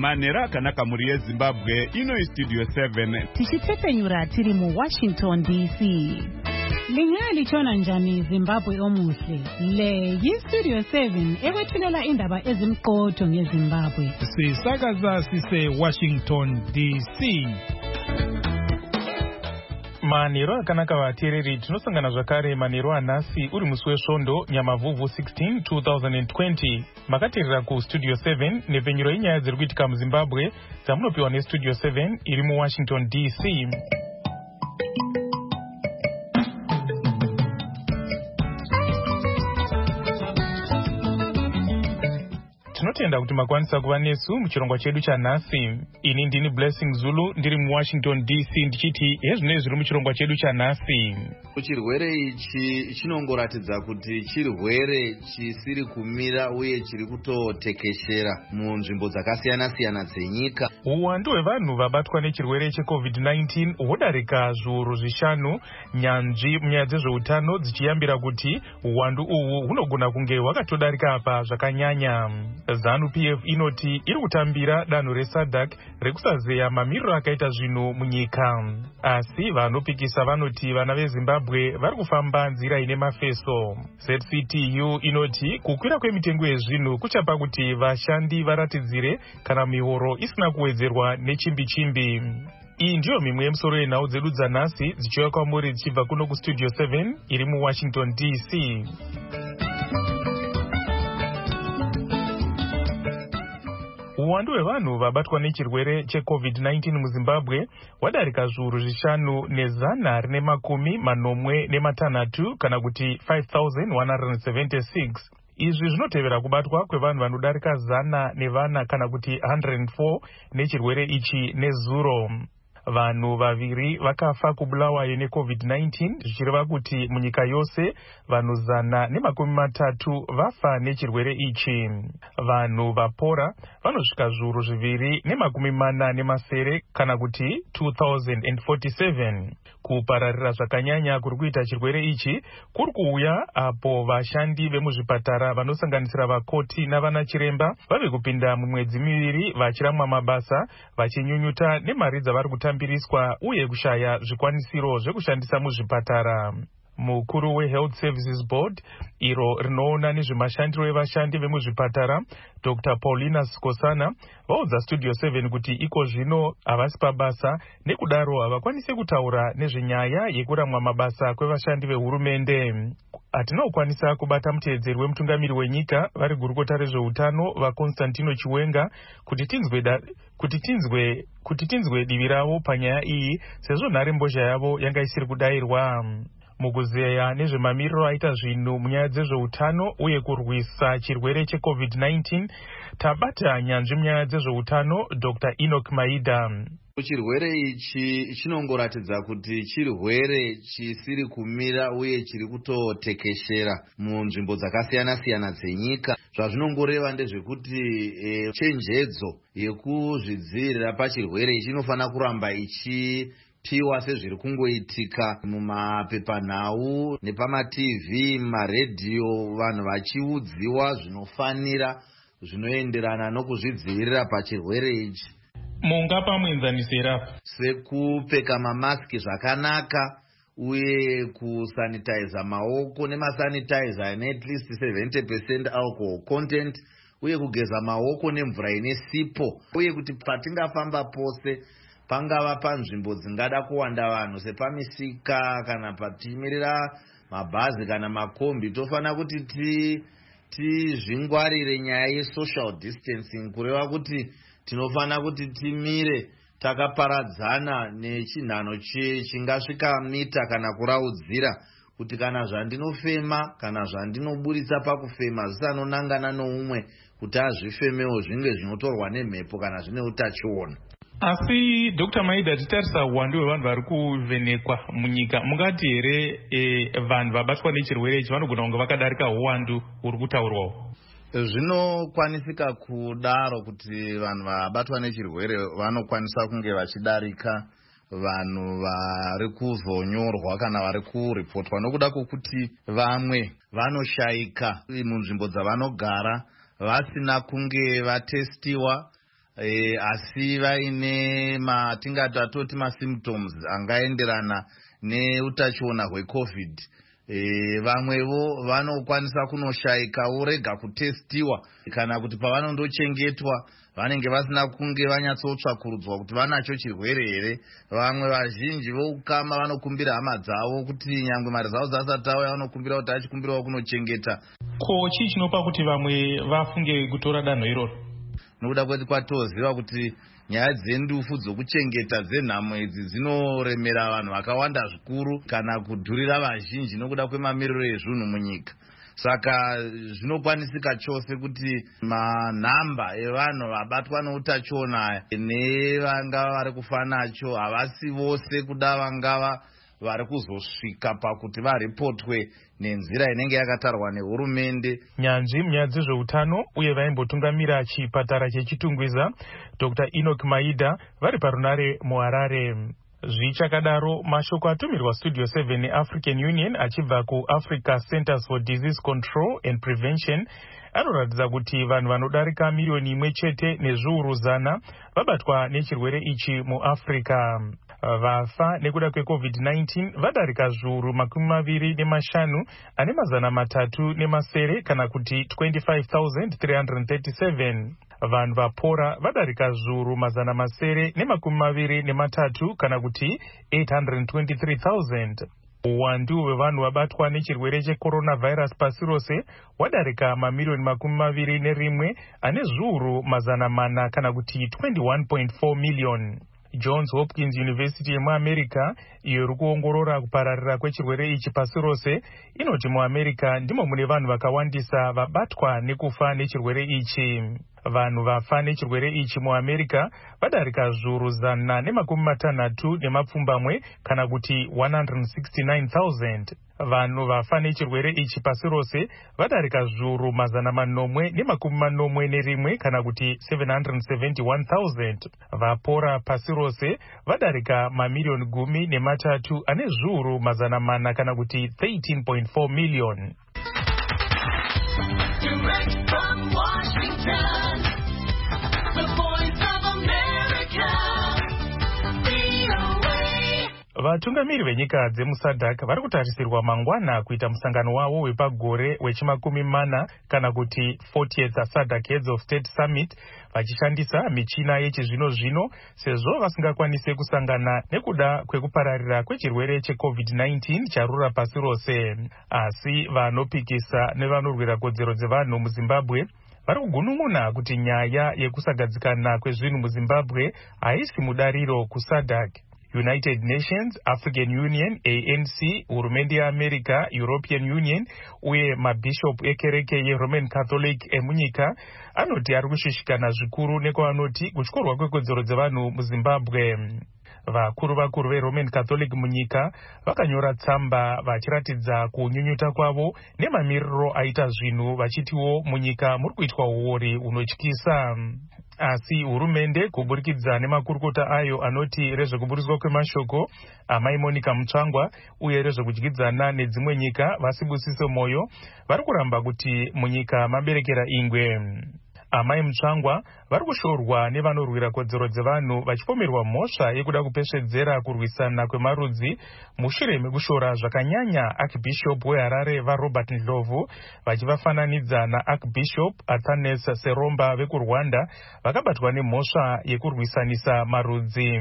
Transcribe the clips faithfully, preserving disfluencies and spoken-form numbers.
manera akanaka muri yeZimbabwe ino Studio seven tichitepenyura tiri mu Washington D C. Lingali chona njani Zimbabwe omuhle. Le yi Studio seven ekwethulela indaba ezimqotho ngeZimbabwe. Sisakaza sise Washington D C. Maniro akanaka vateereri tinosangana zvakare maniro anhasi uri musi wesvondo Nyamavhuvhu sixteen twenty twenty. Makateerera kuStudio seven nepfenyuro yenyaya dziri kuitika muZimbabwe dzamunopiwa neStudio seven iri muWashington D C. Tinotenda kuti makwanisa kuva nesu muchirongwa chedu chanhasi. Ini ndini Blessing Zulu ndiri muWashington D C ndichiti hezvinei zviri muchirongwa chedu chanhasi. Chirwere ichi chinongoratidza kuti chirwere chisiri kumira uye chiri kutotekeshera munzvimbo dzakasiyana siyana dzenyika. Uwandu hwevanhu vabatwa nechirwere cheCovid nineteen hudarika zviuru zvishanu, nyanzvi munyaya dzezveutano dzichiyambira kuti uwandu uhu hunogona kunge hwakatodarika apa zvakanyanya. ZANU-P F inoti iri kutambira danho reSADC rekusazeya mamiriro akaita zvinhu munyika. Asi vanopikisa vanoti vana veZimbabwe vari kufamba nzira ine mafeso. Z C T U inoti kukwira kwemitengo yezvinhu kuchapa kuti vashandi varatidzire kana mihoro isina kuwedzerwa nechimbi chimbi. Iyi ndiyo mimwe yemusoro yenhau dzedu dzanhasi dzichiuya kwamuri dzichibva kuno kuStudio seven iri muWashington D C. Uwandu hwevanhu vabatwa nechirwere cheCovid nineteen muZimbabwe wadarika zviuru zvishanu nezana rine makumi manomwe nematanhatu kana kuti five thousand one hundred seventy-six. Izvi zvinotevera kubatwa kwevanhu vanodarika zana nevana kana kuti one hundred four nechirwere ichi nezuro. Vanhu vaviri vakafa kubulawayo neCovid nineteen zvichireva kuti munyika yose vanhu zana nemakumi matatu vafa nechirwere ichi. Vanhu vapora vanosvika zviuru zviviri nemakumi mana nemasere kana kuti two thousand forty-seven. Kupararira zvakanyanya kuri kuita chirwere ichi kuri kuuya apo vashandi vemuzvipatara vanosanganisira vakoti navana chiremba vave kupinda mumwedzi miviri vachiramwa mabasa vachinyunyuta nemari dzavari kutambiriswa uye kushaya zvikwanisiro zvekushandisa muzvipatara. Mukuru weHealth Services Board iro rinoona nezvemashandiro evashandi vemuzvipatara Doctor Paulina Skosana vaudza Studio seven kuti iko zvino havasi pabasa nekudaro havakwanisi kutaura nezvenyaya yekuramwa mabasa kwevashandi vehurumende. Hatina kukwanisa kubata muteedzeri wemutungamiri wenyika vari gurukota rezveutano vaConstantino Chiwenga kuti tinzwe da, kuti tinzwe kuti tinzwe divi ravo panyaya iyi sezvo nhare mbozha yavo yanga isiri kudayirwa. Mukuzeya nezvemamiriro aita zvinhu munyaya dzezveutano uye kurwisa chirwere cheCovid nineteen tabata nyanzvi munyaya dzezveutano Doctor Enoch Maida. Chirwere ichi chinongoratidza kuti chirwere chisiri kumira uye chiri kutotekeshera munzvimbo dzakasiyana siyana dzenyika. Zvazvinongoreva ndezvekuti e, chenjedzo yekuzvidzivirira pachirwere ichi inofanira kuramba ichi piwa sezviri kungoitika mumapepanhau nepamaTV, maredhiyo, vanhu vachiudziwa zvinofanira zvinoenderana nokuzvidzivirira pachirwere ichi. Mungapa muenzanisira sekupfeka mamaski zvakanaka uye kusanitiza maoko nemasanitizer ane at least seventy percent alcohol content uye kugeza maoko nemvura ine sipo uye kuti patingafamba pose pangava panzvimbo dzingada kuwanda vanhu sepamisika kana patimirira mabhazi kana makombi tofanira kuti ti tizvingwarire nyaya yesocial distancing kureva kuti tinofanira kuti timire takaparadzana nechinhano chingasvika mita kana kuraudzira kuti kana zvandinofema kana zvandinoburitsa pakufema zvisanonangana noumwe kuti azvifemewo zvinge zvinotorwa nemhepo kana zvine utachiona. Asi Doctor Maida titarisa uwandu hwevanhu vari kuvhenekwa munyika mungati here e, vanhu vabatwa nechirwere ichi vanogona kunge vakadarika uwandu huri kutaurwawo? Zvinokwanisika kudaro kuti vanhu vabatwa nechirwere vanokwanisa kunge vachidarika vanhu vari kuzonyorwa kana vari kuripotwa nokuda kwokuti vamwe vanoshaika munzvimbo dzavanogara vasina kunge vatestiwa e, asi vaine matingati atoti masymptoms angaenderana neutachiona hwecovid. E, vamwevo vanokwanisa kunoshayikawo rega kutestiwa kana kuti pavanondochengetwa vanenge vasina kunge vanyatsotsvakurudzwa kuti vanacho chirwere here. Vamwe vazhinji voukama vanokumbira hama dzavo kuti nyangwe mari dzavo dzasati auya vanokumbira kuti achikumbirawo kunochengeta. Ko chii chinopa kuti vamwe vafunge kutora danho iroro? Nokuda kweti kwatoziva kuti nyaya dzendufu dzokuchengeta dzenhamo idzi dzinoremera vanhu vakawanda zvikuru kana kudhurira vazhinji nokuda kwemamiriro ezvinhu munyika. Saka zvinokwanisika chose kuti manhamba evanhu vabatwa neutachiona nevangava vari kufa nacho havasi vose kuda vangava vari kuzosvika pakuti varipotwe nenzira inenge yakatarwa nehurumende. Nyanzvi munyaya dzezveutano uye vaimbotungamira chipatara chechitungwiza Doctor Enoch Maida vari parunare muHarare. Zvichakadaro, mashoko atumirwa Studio seven neAfrican Union achibva kuAfrica Centers for Disease Control and Prevention anoratidza kuti vanhu vanodarika milioni imwe chete nezviuru zana vabatwa nechirwere ichi muAfrica. Vafa nekuda kwecovid nineteen vadarika zviuru makumi maviri nemashanu ane mazana matatu nemasere kana kuti twenty-five thousand three hundred thirty-seven. Vanhu vapora vadarika zviuru mazana masere nemakumi maviri nematatu kana kuti eight hundred twenty-three thousand. Uwandu hwevanhu vabatwa nechirwere checoronavirus pasi rose wadarika mamilioni makumi maviri nerimwe ane zviuru mazana mana kana kuti twenty-one point four million. Johns Hopkins University yemuAmerica iyo iri kuongorora kupararira kwechirwere ichi pasi rose inoti muAmerica ndimo mune vanhu vakawandisa vabatwa nekufa nechirwere ichi. Vanhu vafa nechirwere ichi muAmerica vadarika zviuru zana nemakumi matanhatu nemapfumbamwe kana kuti one hundred sixty-nine thousand. Vanhu vafa nechirwere ichi pasi rose vadarika zviuru mazana manomwe nemakumi manomwe nerimwe kana kuti seven hundred seventy-one thousand. Vapora pasi rose vadarika mamilioni gumi nematatu ane zviuru mazana mana kana kuti thirteen point four million. Direct from Washington, the voice of America, V O A. Vatungamiri venyika dzemusadhak vari kutarisirwa mangwana kuita musangano wavo wepagore wechimakumi mana kana kuti fortieth SADC Heads of State Summit vachishandisa michina yechizvino zvino sezvo vasingakwanise kusangana nekuda kwekupararira kwechirwere checovid nineteen charura pasi rose. Asi vanopikisa nevanorwira kodzero dzevanhu muZimbabwe vari kugunun'una kuti nyaya yekusagadzikana kwezvinhu muZimbabwe haisi mudariro kuSADC. United Nations, African Union, A N C, hurumende yeAmerica, European Union uye mabhishop ekereke yeRoman Catholic emunyika anoti ari kushishikana zvikuru nekwavanoti kutyorwa kwekodzero dzevanhu muZimbabwe. Vakuru vakuru veRoman Catholic munyika vakanyora tsamba vachiratidza kunyunyuta kwavo nemamiriro aita zvinhu vachitiwo munyika muri kuitwa uori unotyisa. Asi hurumende kuburikidza nemakurukota ayo anoti rezvekuburiswa kwemashoko amai Monica Mutsvangwa uye rezvekudyidzana nedzimwe nyika vasibusiso moyo vari kuramba kuti munyika maberekera ingwe. Amai Mutsvangwa vari kushorwa nevanorwira kodzero dzevanhu vachipomerwa mhosva yekuda kupesvedzera kurwisana kwemarudzi mushure mekushora zvakanyanya Archbishop weHarare vaRobert Ndlovu vachivafananidza naArchbishop Athanas Seromba vekuRwanda vakabatwa nemhosva yekurwisanisa marudzi.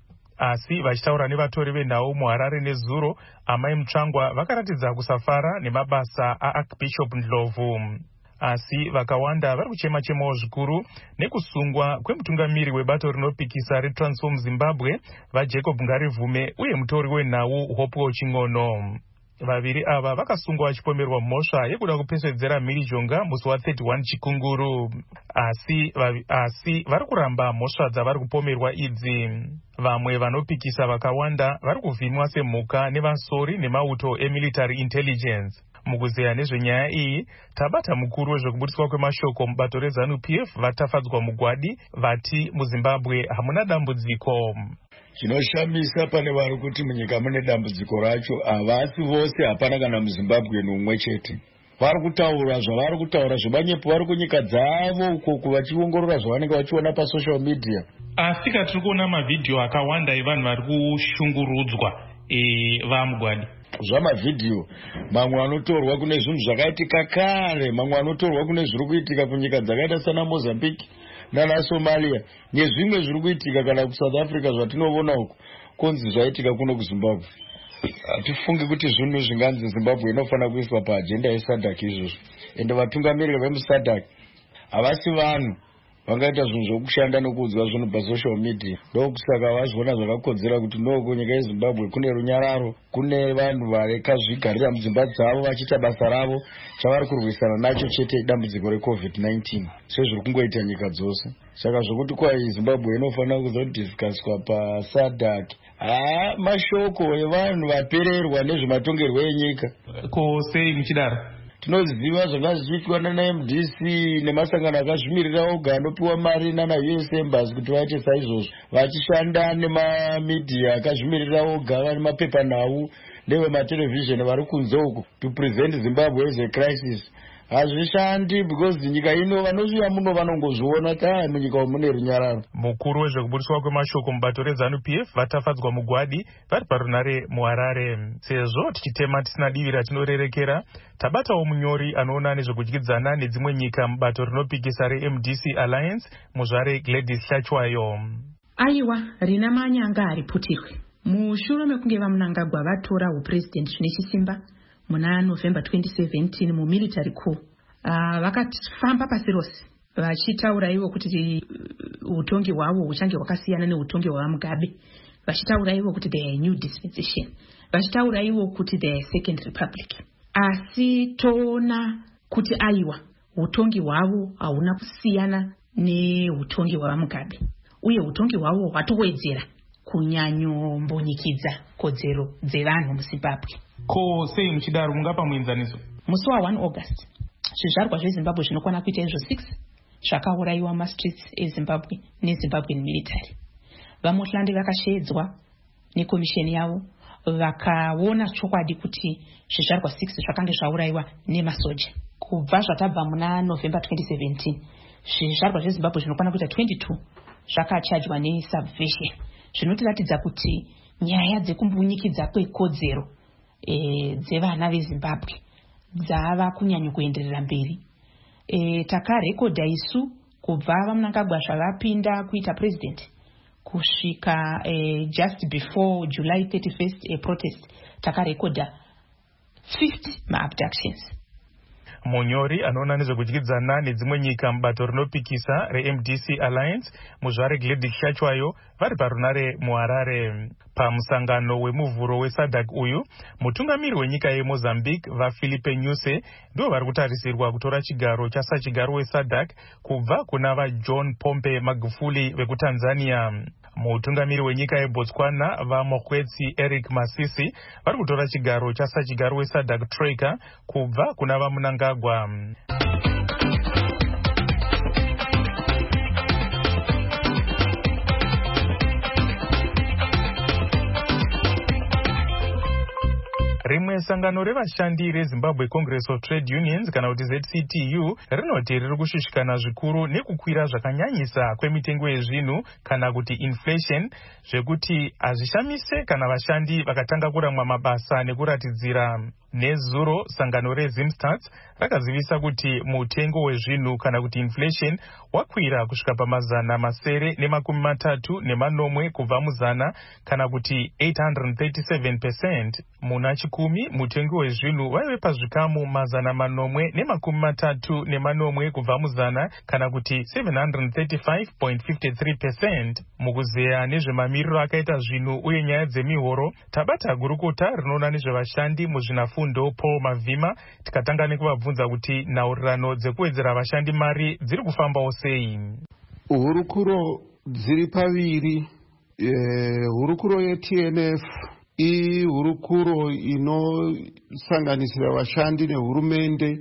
Asi vachitaura nevatori venhau muHarare nezuro, amai Mutsvangwa vakaratidza kusafara nemabasa aArchbishop Ndlovu. Asi vakawanda vari kuchema-chemawo zvikuru nekusungwa kwemutungamiri webato rinopikisa reTransform Zimbabwe vaJacob Ngarivume uye mutori wenhau Hope Ching'ono. Vaviri ava vakasungwa vachipomerwa mhosva yekuda kupesvedzera mhirizhonga musi wa31 Chikunguru. Asi vavi, asi vari kuramba mhosva dzavari kupomerwa idzi. Vamwe vanopikisa vakawanda vari kuvhimwa semhuka nevasori nemauto emilitary intelligence. Mukuzeya nezvenyaya iyi, tabata mukuru wezvekuburiswa kwemashoko mubato reZANU-P F vatafadzwa mugwadi vati muZimbabwe hamuna dambudziko. Chinoshamisa pane vari kuti munyika mune dambudziko racho havasi vose, hapana kana muZimbabwe nomwe chete. vari kutaura zvavari kutaura zvemanyepo vari kunyika dzavo uko vachiongorora zvavanenge vachiona pasocial media. Asi tiri kuona mavhidhiyo akawanda evanhu vari kushungurudzwa vamugwadi zvamavhidhiyo, mamwe anotorwa kune zvinhu zvakaitika kare, mamwe anotorwa kune zviri kuitika kunyika dzakaita sana Mozambique nana Somalia nezvimwe zviri kuitika kana kuSouth Africa zvatinoona uko konzi zvaitika kuno kuZimbabwe. Hatifungi kuti zvinhu zvinganzi Zimbabwe inofanira kuiswa paagenda yeSADC izvozvo, ende vatungamiriri vemuSADC havasi vanhu vangaita zvinhu zvokushanda nokuudzwa zvinhu pasocial media. Ndokusaka vaziona zvakakodzera kuti no kunyika yeZimbabwe kune runyararo, kune vanhu vakazvigarira mudzimba dzavo vachiita basa ravo chavari kurwisana nacho chete dambudziko recovid nineteen sezviri kungoita nyika dzose. Saka zvokuti kwa Zimbabwe inofanira kuzodhiskaswa paSADC haa mashoko evanhu vapererwa nezvematongerwo enyika. Ko sei muchidaro? Tinoziva zvanga zvichiitwa nana M D C nemasangano akazvimirira oga anopiwa mari nana U S Embassy kuti vaite saizvozvo, vachishanda nemamedia akazvimirira oga vane mapepanhau nevematelevhizheni vari kunze uko to present Zimbabwe as a crisis. Hazvishandi because nyika ino vanozviya muno vanongozviona kaa munyika mune runyararo. Mukuru wezvekubudiswa kwemashoko mubato reZANU P F vatafadzwa mugwadi vari parunare muHarare. Sezvo tichitema tisina divi ratinorerekera, tabatawo munyori anoona nezvekudyidzana nedzimwe nyika mubato rinopikisa reM D C Alliance muzvare Gladys Hlachwayo. Aiwa rina manyanga ariputirwe mushure mekunge vamunangagwa vatora upresident zvinechisimba muna November twenty seventeen mu military coup. Uh, vakafamba pasi rose vachitaura ivo kuti utongi hwavo huchange hwakasiyana neutongi hwaMugabe, vachitaura ivo kuti the new dispensation, vachitaura ivo kuti the second republic. Asi toona kuti aiwa utongi hwavo hauna kusiyana neutongi hwaMugabe, uye utongi hwavo hwatowedzera kunyanyombonyikidza kodzero dzevanhu muZimbabwe. Ko sei muchidaro mungapa muenzaniso? Musi wa one August zvizvarwa zveZimbabwe zvinokwana kuita izvo six zvakaurayiwa mastreets eZimbabwe neZimbabwean military. Vamuhlandi vakashedzwa nekomisheni yavo vakaona chokwadi kuti zvizvarwa six zvakanga zvaurayiwa nemasoja. Kubva zvatabva muna November twenty seventeen zvizvarwa zveZimbabwe zvinokwana kuita twenty-two zvakachajwa nesubversion, zvinotiratidza kuti nyaya dzekumbonyikidza kwekodzero e, dzevana veZimbabwe dzava kunyanya kuenderera mberi. E, takarekodha isu kubva vamunangagwa zvavapinda kuita president kusvika e, just before July thirty-first a protest takarekodha fifty ma-abductions. Munyori anoona nezvekudyidzana nedzimwe nyika mubato rinopikisa reM D C Alliance muzvare Gladys Hlachwayo vari parunare muHarare. Pamusangano wemuvhuro weSADC uyu, mutungamiri wenyika yeMozambique vaFilipe Nyusi ndo vari kutarisirwa kutora chigaro chasachigaro weSADC kubva kuna vaJohn Pombe Magufuli vekuTanzania. Mutungamiri wenyika yeBotswana vaMokgweetsi Eric Masisi vari kutora chigaro chasachigaro weSADC Troika kubva kuna vamunangagwa. Rimwe sangano revashandi reZimbabwe Congress of Trade Unions kana kuti Z C T U rinoti riri kushushikana zvikuru nekukwira zvakanyanyisa kwemitengo yezvinhu kana kuti inflation, zvekuti hazvishamise kana vashandi vakatanga kuramwa mabasa nekuratidzira. Nezuro sangano reZimstats rakazivisa kuti mutengo wezvinhu kana kuti inflation wakwira kusvika pamazana masere nemakumi matatu nemanomwe kubva muzana kana kuti eight hundred thirty-seven percent. Muna chikumi mutengo wezvinhu waive pazvikamu mazana manomwe nemakumi matatu nemanomwe kubva muzana kana kuti seven hundred thirty-five point five three percent. Mukuzeya nezvemamiriro akaita zvinhu uye nyaya dzemihoro, tabata gurukota rinoona nezvevashandi muzvinafundo Paul Mavhima tikatanga nekuvabvunza kuti nhaurirano dzekuwedzera vashandi mari dziri kufambawo sei. Hurukuro dziri paviri. E, hurukuro yeT N F ihurukuro inosanganisira vashandi nehurumende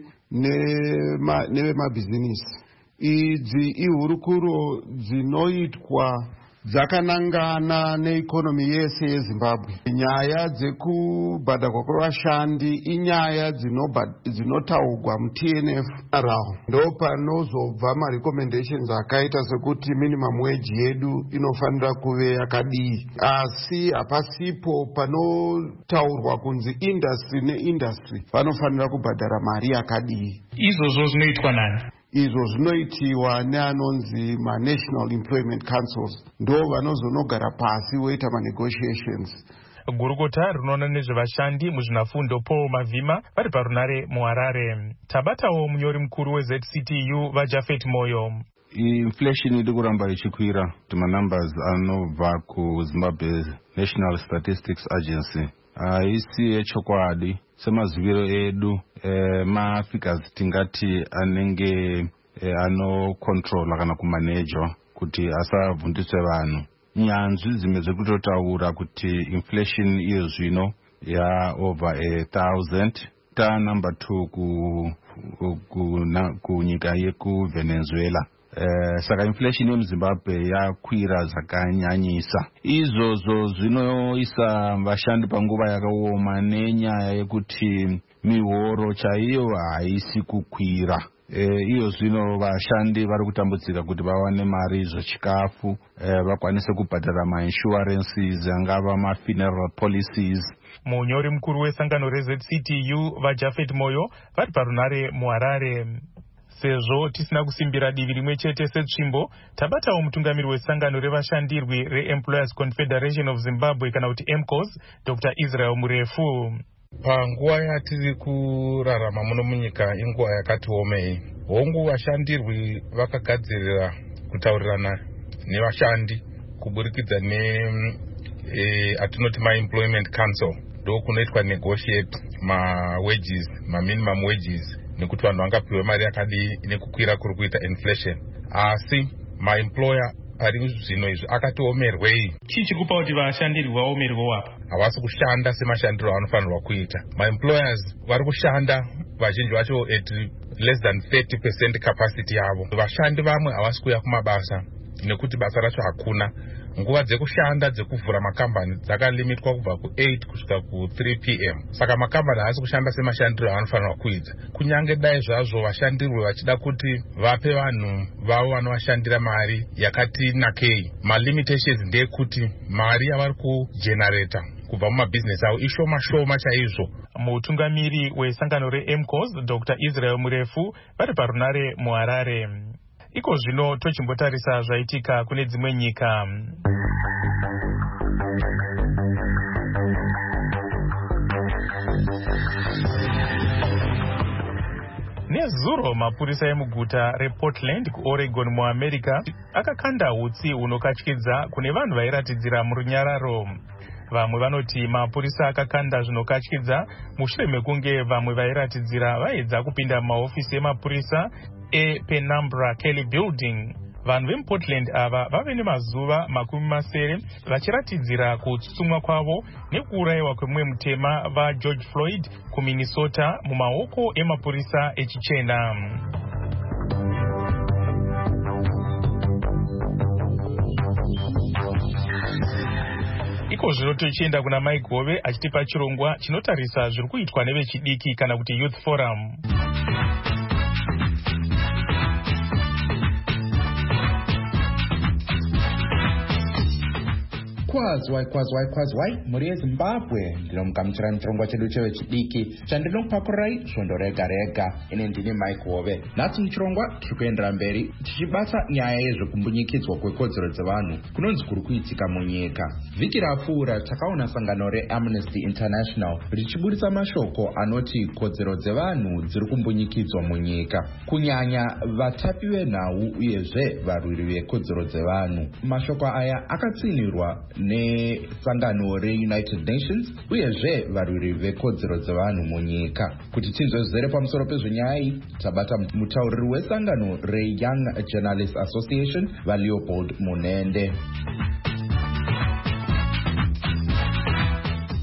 nevemabhizinisi. Idzi ihurukuro dzinoitwa dzakanangana neikonomi yese yezimbabwe. Nyaya dzekubhadharwa kwevashandi inyaya dzinotaurwa muT N F rawo. Ndo panozobva marecommendations akaita sekuti minimum wage yedu inofanira kuve yakadii, asi hapasipo panotaurwa kunzi industry neindustry vanofanira kubhadhara mari yakadii. Izvozvo zvinoitwa nani? Izvo zvinoitiwa neanonzi ma-National Employment Councils, ndo vanozonogara pasi voita ma-negotiations. Gurukota rinoona nezvevashandi muzvinafundo Paul Mavhima vari parunare muHarare. Tabatawo munyori mukuru weZ C T U vaJafet Moyo. Inflation iri kuramba ichikwira kuti manumbers anobva kuZimbabwe National Statistics Agency haisi yechokwadi semaziviro edu eh, mafigures tingati anenge eh, anocontrola kana kumanejwa kuti asavhundiswe vanhu. Nyanzvi dzimwe dzekutotaura kuti inflation iyo zvino ya over a thousand. Ta number two ku kunyika yekuVenezuela. Uh, saka inflation yemuZimbabwe yakwira zvakanyanyisa. Izvozvo zvinoisa vashandi panguva yakaoma nenyaya yekuti mihoro chaiyo haisi kukwira. E, iyo zvino vashandi vari kutambudzika kuti vawane mari zvechikafu, e, vakwanise kubhadhara ma-insurances angava ma-funeral policies. Munyori mukuru wesangano reZ C T U vaJafet Moyo vari parunare muHarare. Sezvo tisina kusimbira divi rimwe chete setsvimbo, tabatawo mutungamiri wesangano revashandirwi reEmployers Confederation of Zimbabwe kana kuti M C O S, Doctor Israel Murefu. Panguva yatiri kurarama muno munyika inguva yakati omei. Hongu vashandirwi vakagadzirira kutaurirana nevashandi kuburikidza ne e, atinoti ma-Employment Council, ndo kunoitwa negotiate ma-wages, ma-minimum wages, nekuti vanhu vangapiwe mari yakadii nekukwira kuri kuita inflation. Asi ma-employer ari zvino izvi akatiomerwei. Chii chikupa kuti vashandirwi vaomerwe apa? Havasi kushanda semashandiro avanofanirwa kuita. Ma-employers vari kushanda vazhinji vacho at less than thirty percent capacity yavo. Vashandi vamwe havasi kuuya kumabasa nekuti basa racho hakuna. Nguva dzekushanda dzekuvhura makambani dzakalimitwa kubva ku eight kusvika ku three p m Saka makambani haasi kushanda semashandiro avanofanirwa kuita. Kunyange dai zvazvo vashandirwe vachida kuti vape vanhu vavo vanovashandira mari yakati nakei, ma-limitations ndeyekuti mari yavari kugenerata kubva mumabhizinesi avo ishoma shoma chaizvo. Mutungamiri wesangano reM C O S, Doctor Israel Murefu vari parunare muHarare. Iko zvino tochimbotarisa zvaitika kune dzimwe nyika. Nezuro mapurisa emuguta rePortland kuOregon muAmerica akakanda hutsi hunokatyidza kune vanhu vairatidzira murunyararo. Vamwe vanoti mapurisa akakanda zvinokatyidza mushure mekunge vamwe vairatidzira vaedza kupinda mumaofisi emapurisa ePenumbra Kelly Building. Vanhu vemuPortland ava vave nemazuva makumi masere vachiratidzira kutsutsumwa kwavo nekuurayiwa kwemumwe mutema vaGeorge Floyd kuMinnesota mumaoko emapurisa echichena. Iko zvino tochienda kuna Mike Hove achitipa chirongwa chinotarisa zviri kuitwa nevechidiki kana kuti Youth Forum. Kwazwai kwazwai kwazwai muri yeZimbabwe, ndinomugamuchira chirongwa chedu chevechidiki chandinokupakurai svondo rega rega. Ine ndini Mike Hove. Nhasi muchirongwa tiri kuendera mberi tichibata nyaya yezvekumbunyikidzwa kwekodzero dzevanhu kunonzi kuri kuitika munyika. Vhiki rapfuura takaona sangano reAmnesty International richiburitsa mashoko anoti kodzero dzevanhu dziri kumbunyikidzwa munyika, kunyanya vatapi venhau uyezve varwiri vekodzero dzevanhu. Mashoko aya akatsinirwa nesangano reUnited Nations uyezve varwiri vekodzero dzevanhu munyika. Kuti tinzwe zvizere pamusoro pezvenyaya iyi, tabata mutauriri wesangano reYoung Journalists Association vaLeopold Munende.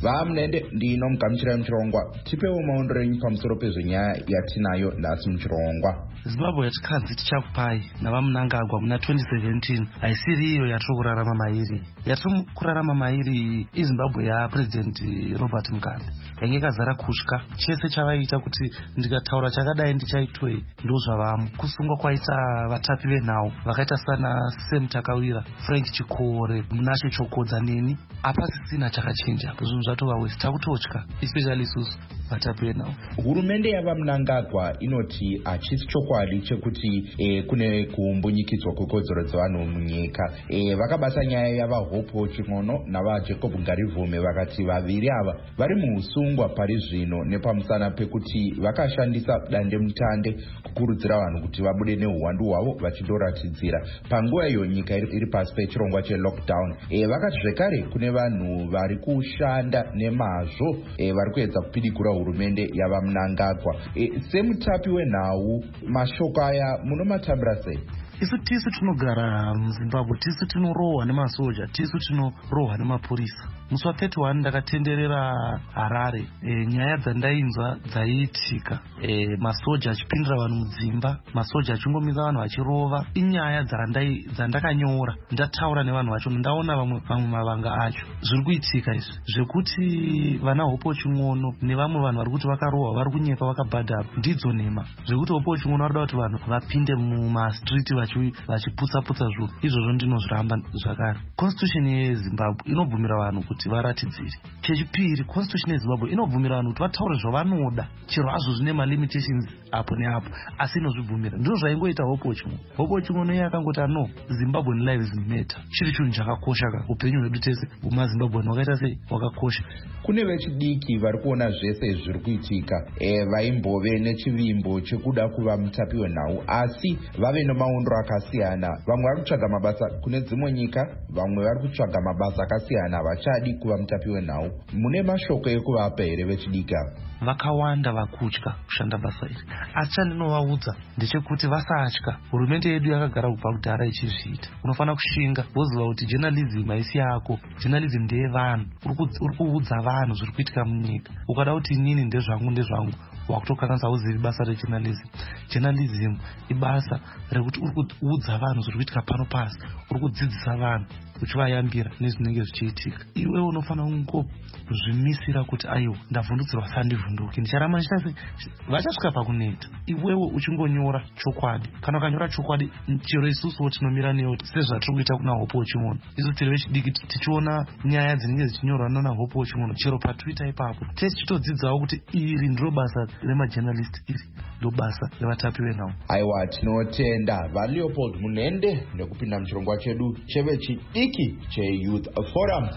vamunende ndino mugamuchira muchirongwa tipewo maondero enyu pamusoro pezvenyaya yatinayo nhasi muchirongwa. Zimbabwe yatikanzi tichakupai navamunangagwa muna twenty seventeen haisiri iyo yatiri kurarama mairi. Yatiri kurarama mairi izimbabwe yapresident Robert Mugabe yange ikazara kutya. Chese chavaita kuti ndikataura chakadai ndichaitwei ndozvavamo. Kusungwa kwaita vatapi venhau vakaita sana Sam Takawira, Frank Chikore, Munashe Chokodza neni hapasisina chakachinja. Zvinhu zvatova wese takutotya especially isusu vatapi venhau. Hurumende yavamunangagwa inoti hachisi chokwadi chekuti e, kune kumbunyikidzwa kwekodzero dzevanhu munyika. E, vakabata nyaya yavahopo Ching'ono navaJacob Ngarivume vakati vaviri ava vari muusungwa pari zvino nepamusana pekuti vakashandisa dande mutande kukurudzira vanhu kuti vabude neuhwandu hwavo vachindoratidzira panguva iyo nyika iri, iri pasi pechirongwa chelockdown. E, vakati zvekare kune vanhu vari kushanda nemazvo e, vari kuedza kupidikura hurumende yavamunangagwa. E, semutapi wenhau mashoko aya munomatambira sei? Isu tisu tinogara muZimbabwe, tisu tinorohwa nemasoja, tisu tinorohwa nemapurisa. Musi wa thirty-one ndakatenderera Harare. E, nyaya dzandainzwa dzaiitika, e, masoja achipindira vanhu mudzimba, masoja achingomisa vanhu vachirova, inyaya dzandakanyora ndataura nevanhu vacho, ndaona vamwe mavanga acho zviri kuitika izvi zvekuti vana Hopo Ching'ono nevamwe vanhu vari kuti vakarohwa vari kunyepa vakabhadhara ndidzo nhema zvekuti Hopo Ching'ono varida kuti vanhu vapinde mumastreet vachiputsa-putsa zvinhu. Izvozvo ndinozviramba zvakare. Constitution yeZimbabwe inobvumira vanhu kuti varatidzire. Chechipiri, Constitution yeZimbabwe inobvumira vanhu kuti vataure zvavanoda chero hazvo zvine malimitations apo neapo, asi inozvibvumira. Ndizvo zvaingoita Hopo Ching'ono. Hopo Ching'ono iye akangoti no, Zimbabwean lives matter. Chiri chinhu chakakosha ka upenyu hwedu tese humaZimbabwean wakaita sei wakakosha. Kune vechidiki vari kuona zvese zviri kuitika e, vaimbove nechivimbo chekuda kuva mutapi wenhau asi vave nemaondero akasiyana. Vamwe vari kutsvaga mabasa kune dzimwe nyika, vamwe vari kutsvaga mabasa akasiyana vachadi kuva mutapi wenhau. Mune mashoko ekuvapa here vechidiki ava? Vakawanda vakutya kushanda basa iri, asi chandinovaudza ndechekuti vasatya. Hurumende yedu yakagara kubva kudhara ichizviita. Unofanira kushinga woziva kuti journalism haisi yako, journalism ndeyevanhu. Uri kuudza vanhu zviri kuitika munyika. Ukada kuti inini ndezvangu ndezvangu wakutokanganisa uzivi basa rejournalism. Journalism ibasa rekuti uri kuudza vanhu zviri kuitika pano pasi, uri kudzidzisa vanhu uchivayambira nezvinenge zvichiitika. Iwe unofanira kungozvimisira kuti aiwa ndavhundutsirwa sandivhunduke, ndicharamba ndichase vachasvika pakuneta. Iwewe uchingonyora chokwadi, kana ukanyora chokwadi chero isusuwo tinomira newo sezvatiri kuita kuna Hopo Ching'ono. Isu tiri vechidiki tichiona nyaya dzinenge dzichinyorwa nana Hopo Ching'ono chero paTwitter ipapo tese tichidzidzawo kuti iri ndiro basa remajournalist, iri ndiro basa revatapi venhau. Aiwa, tinotenda vaLeopold Munende nekupinda muchirongwa chedu chevechidiki cheYouth Forum.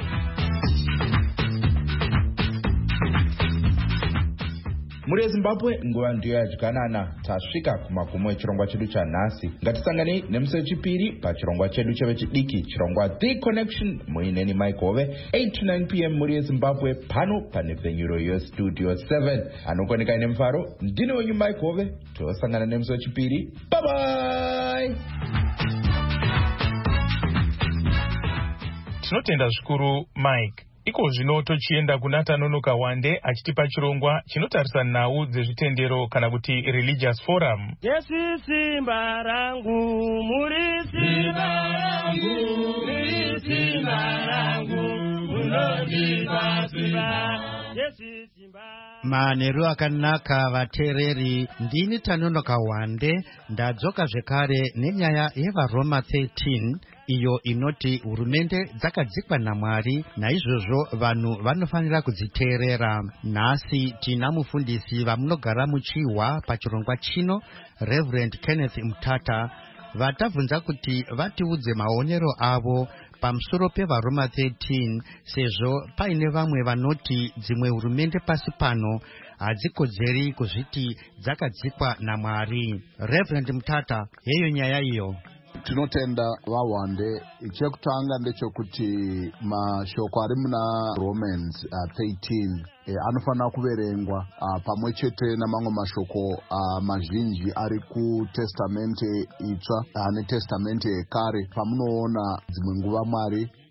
Muri Zimbabwe nguva ndiyo yadyanana. Tasvika kumagumo echirongwa chedu chanhasi. Ngatisanganei nemusi wechipiri pachirongwa chedu chevechidiki, chirongwa The Connection. Muineni Mike Hove, eight to nine p m muri Zimbabwe, pano pane venyuro yestudio seven. Anokoneka ine mufaro ndine wenyu Mike Hove. Tosangana nemusi wechipiri. Bye bye. Tinotenda zvikuru Mike. Iko zvino tochienda kuna Tanonoka Wande achitipa chirongwa chinotarisa nhau dzezvitendero kana kuti religious forum. Yesu simba rangu, muri simba rangu, muri simba rangu, unondipa simba. Yesu simba. Manheru akanaka vateereri, ndini Tanonoka Wande ndadzoka zvekare nenyaya yevaRoma thirteen iyo inoti hurumende dzakadzikwa naMwari, naizvozvo vanhu vanofanira kudziteerera. Nhasi tina mufundisi vamunogara muchihwa pachirongwa chino, Reverend Kenneth Mutata, vatavunza kuti vatiudze maonero avo pamusoro pevaRoma thirteen, sezvo paine vamwe vanoti dzimwe hurumende pasi pano hadzikodzeri kuzviti dzakadzikwa naMwari. Reverend Mutata, heyo nyaya iyo. Tinotenda vaWande. Chekutanga ndechekuti mashoko ari muna Romans uh, thirteen e, anofanira kuverengwa uh, pamwe chete namamwe mashoko uh, mazhinji ari kutestamente itsva uh, netestamente yekare. Pamunoona dzimwe nguva Mwari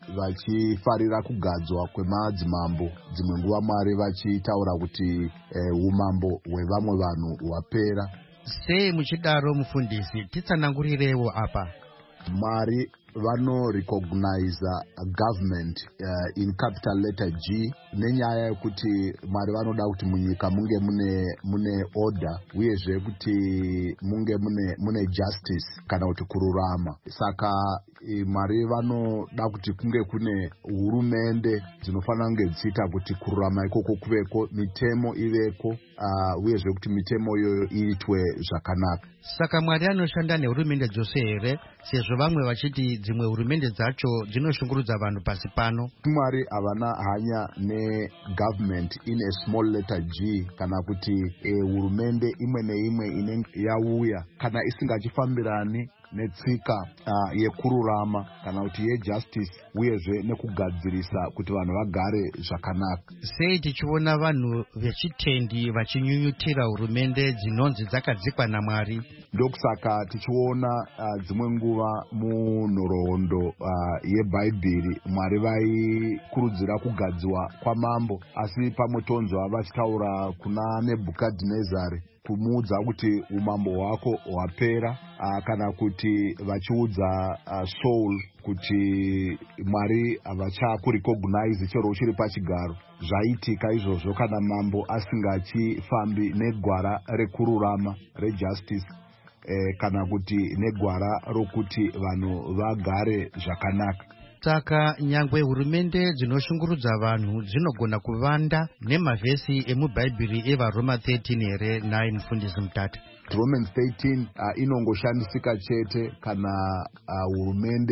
vachifarira kugadzwa kwemadzimambo, dzimwe nguva Mwari vachitaura kuti umambo hwevamwe vanhu hwapera. Sei muchidaro mufundisi, titsanangurirewo apa. Mwari vano recognize government uh, in capital letter G nenyaya yekuti Mwari vanoda kuti munyika munge mune mune order uyezve kuti munge mune mune justice kana kuti kururama. Saka Mwari vanoda kuti kunge kune hurumende dzinofanira kunge dziita kuti kururama ikoko kuveko, mitemo iveko, uh, uyezve kuti mitemo iyoyo iitwe zvakanaka. Saka Mwari anoshanda nehurumende dzose here, sezvo vamwe vachiti dzimwe hurumende dzacho dzinoshungurudza vanhu pasi pano? Mwari havana hanya negovernment in a small letter G, kana kuti e, hurumende imwe neimwe inenge yauya kana isingachifambirani netsika uh, yekururama kana kuti yejustice uyezve nekugadzirisa kuti vanhu vagare zvakanaka. Sei tichiona vanhu vechitendi vachinyunyutira hurumende dzinonzi dzakadzikwa naMwari? Ndokusaka tichiona uh, dzimwe nguva munhoroondo uh, yebhaibheri Mwari vaikurudzira kugadziwa kwamambo, asi pamwe tonzwa vachitaura kuna Nebhukadhinezari kumuudza kuti umambo hwako hwapera, uh, kana kuti vachiudza uh, Saul kuti Mwari havachakurecognize chero uchiri pachigaro. Zvaitika izvozvo kana mambo asingachifambi negwara rekururama rejustice, eh, kana kuti negwara rokuti vanhu vagare zvakanaka. Saka nyangwe hurumende dzinoshungurudza vanhu dzinogona kuvanda nemavhesi emubhaibheri evaRoma thirteen here, naye mufundisi Mutata? Romans thirteen uh, inongoshandisika chete kana uh, hurumende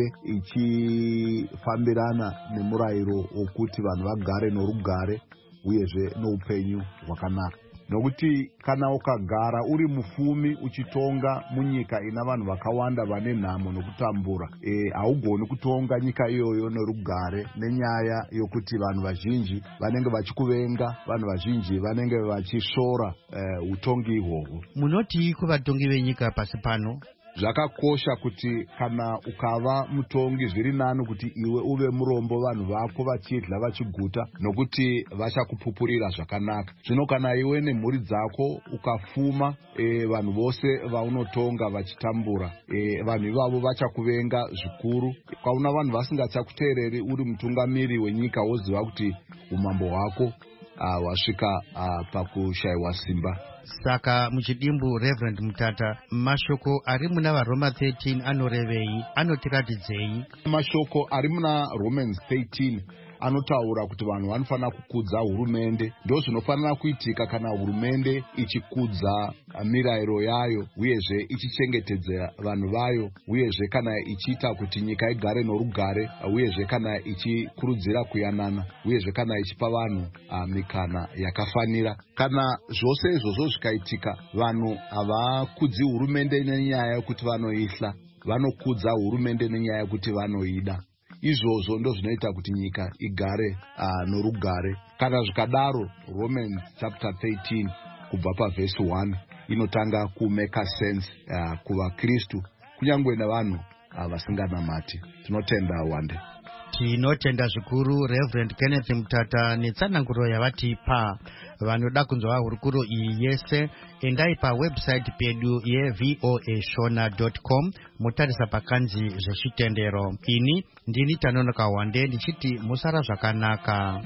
ichifambirana nemurayiro wokuti vanhu vagare norugare uyezve noupenyu hwakanaka. Nokuti kana ukagara uri mufumi uchitonga munyika ina vanhu vakawanda vane nhamo nokutambura, e, haugoni kutonga nyika iyoyo norugare nenyaya yokuti vanhu vazhinji vanenge vachikuvenga, vanhu vazhinji vanenge vachishora e, utongi ihwohwo. Munoti kuvatongi venyika pasi pano? Zvakakosha kuti kana ukava mutongi zviri nani kuti iwe uve murombo vanhu vako vachidla vachiguta, nokuti vachakupupurira zvakanaka. Zvino kana iwe nemhuri dzako ukafuma, e, vanhu vose vaunotonga vachitambura, e, vanhu ivavo vachakuvenga zvikuru. Kwauna vanhu vasingachakuteereri uri mutungamiri wenyika, woziva kuti umambo hwako hwasvika uh, uh, pakushayiwa simba. Saka muchidimbu Reverend Mutata, mashoko ari muna vaRoma thirteen anorevei, anotiratidzei? Mashoko ari muna Romans thirteen anotaura kuti vanhu vanofanira kukudza hurumende. Ndo zvinofanira kuitika kana hurumende ichikudza mirayiro yayo uyezve ichichengetedza vanhu vayo, uyezve kana ichiita kuti nyika igare norugare, uyezve kana ichikurudzira kuyanana, uyezve kana ichipa vanhu uh, mikana yakafanira. Kana zvose izvozvo zvikaitika, vanhu havakudzi hurumende nenyaya yokuti vanoihla, vanokudza hurumende nenyaya yokuti vanoida. Izvozvo ndo zvinoita kuti nyika igare uh, norugare. Kana zvikadaro, Romans chapter thirteen kubva pavhesi one inotanga kumeka sense uh, kuva Kristu kunyangwe nevanhu uh, vasinganamati. Tinotenda Wande. Tinotenda zvikuru Reverend Kenneth Mutata netsananguro yavatipa. Vanoda kunzwa hurukuro iyi yese, endai pa website pedu ye v o a shona dot com mutarisa pakanzi zvechitendero. Ini ndini Tanonoka Wande ndichiti musara zvakanaka.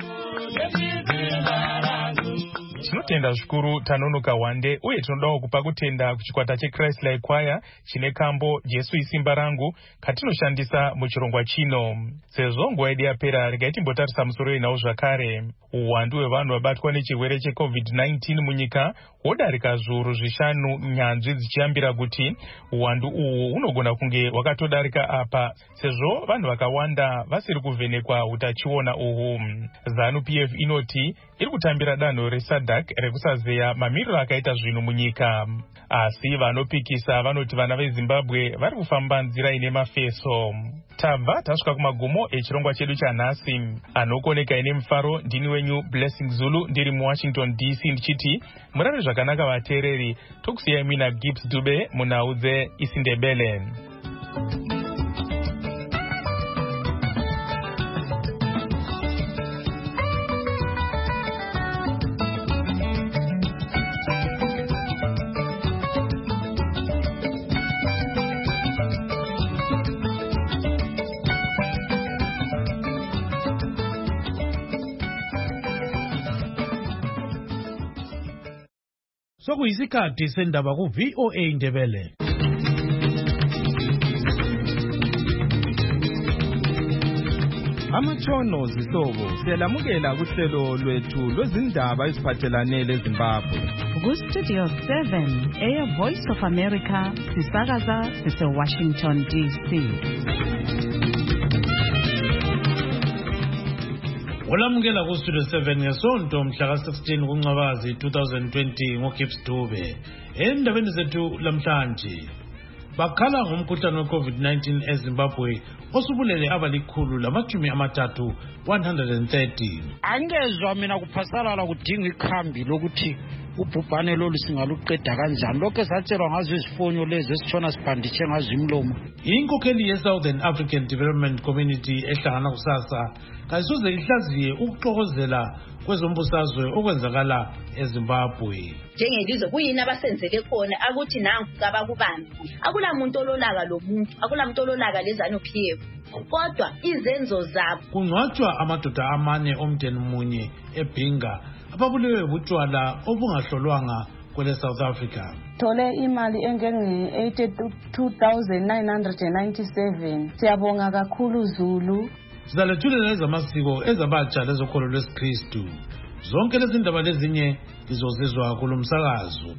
Tinotenda zvikuru Tanonoka Wande, uye tinodawo kupa kutenda kuchikwata cheChrist Like Choir chine kambo Jesu isimba rangu katinoshandisa muchirongwa chino. Sezvo nguva yedu yapera, regai timbotarisa musoro inawo zvakare. Uwandu hwevanhu vabatwa nechirwere checovid nineteen munyika hwodarika zviuru zvishanu, nyanzvi dzichiyambira kuti uwandu uhu unogona kunge hwakatodarika apa, sezvo vanhu vakawanda vasiri kuvhenekwa utachiona uhu. ZANU P F inoti iri kutambira danho reSADC rekusazeya mamiriro akaita zvinhu munyika. Asi vanopikisa vanoti vana veZimbabwe vari kufamba nzira ine mafeso. Tabva tasvika kumagumo echirongwa chedu chanhasi. Anokoneka ine mufaro ndini wenyu Blessing Zulu, ndiri muWashington D C ndichiti murare zvakanaka vateereri. Tokusiyai mina Gibbs Dube munhau dzeIsindebele. Sokuyisikhathi sendaba ku V O A Ndebele. Amatshono zihlobo siyalamukela kuhlelo lwethu lwezindaba eziphathelane leZimbabwe. Ku Studio seven, Air Voice of America, sisakaza sise Washington D C. Olamukela ku Studio seven ngesonto mhla ka sixteen kuNcwabazi twenty twenty ngoGibbs Dube. Endabeni zethu lamhlanje bakhala ngomkhuhlane we COVID nineteen eZimbabwe osubulele abalikhulu lamachumi amathathu one hundred thirty. Angezwa mina kuphasalala kudinga ikhambi lokuthi ubhubhane lolu singaluqeda kanjani lokho satshelwa ngazo izifonyo lezi esitshona sibhanditshe ngazo imlomo. Inkokheli ye-Southern African Development Community ehlangana kusasa kayisoze ihlaziye ukuxokozela kwezombusazwe okwenzakala eZimbabwe. Njengelizwe kuyini abasenzele khona akuthi nangu kabakubambi akula muntu ololaka lo muntu akula muntu ololaka lezanu P F kodwa izenzo zabo. Kungcwatshwa amadoda amane omndeni munye eBhinga ababulewe butshwala obungahlolwanga kwele South Africa. Thole imali engenge eighty-two thousand nine hundred ninety-seven. Siyabonga kakhulu Zulu. Sizalethulela ezamasiko ezabatsha lezokholo lwesikristu. Zonke lezi ndaba lezinye izozizwa kulomsakazo.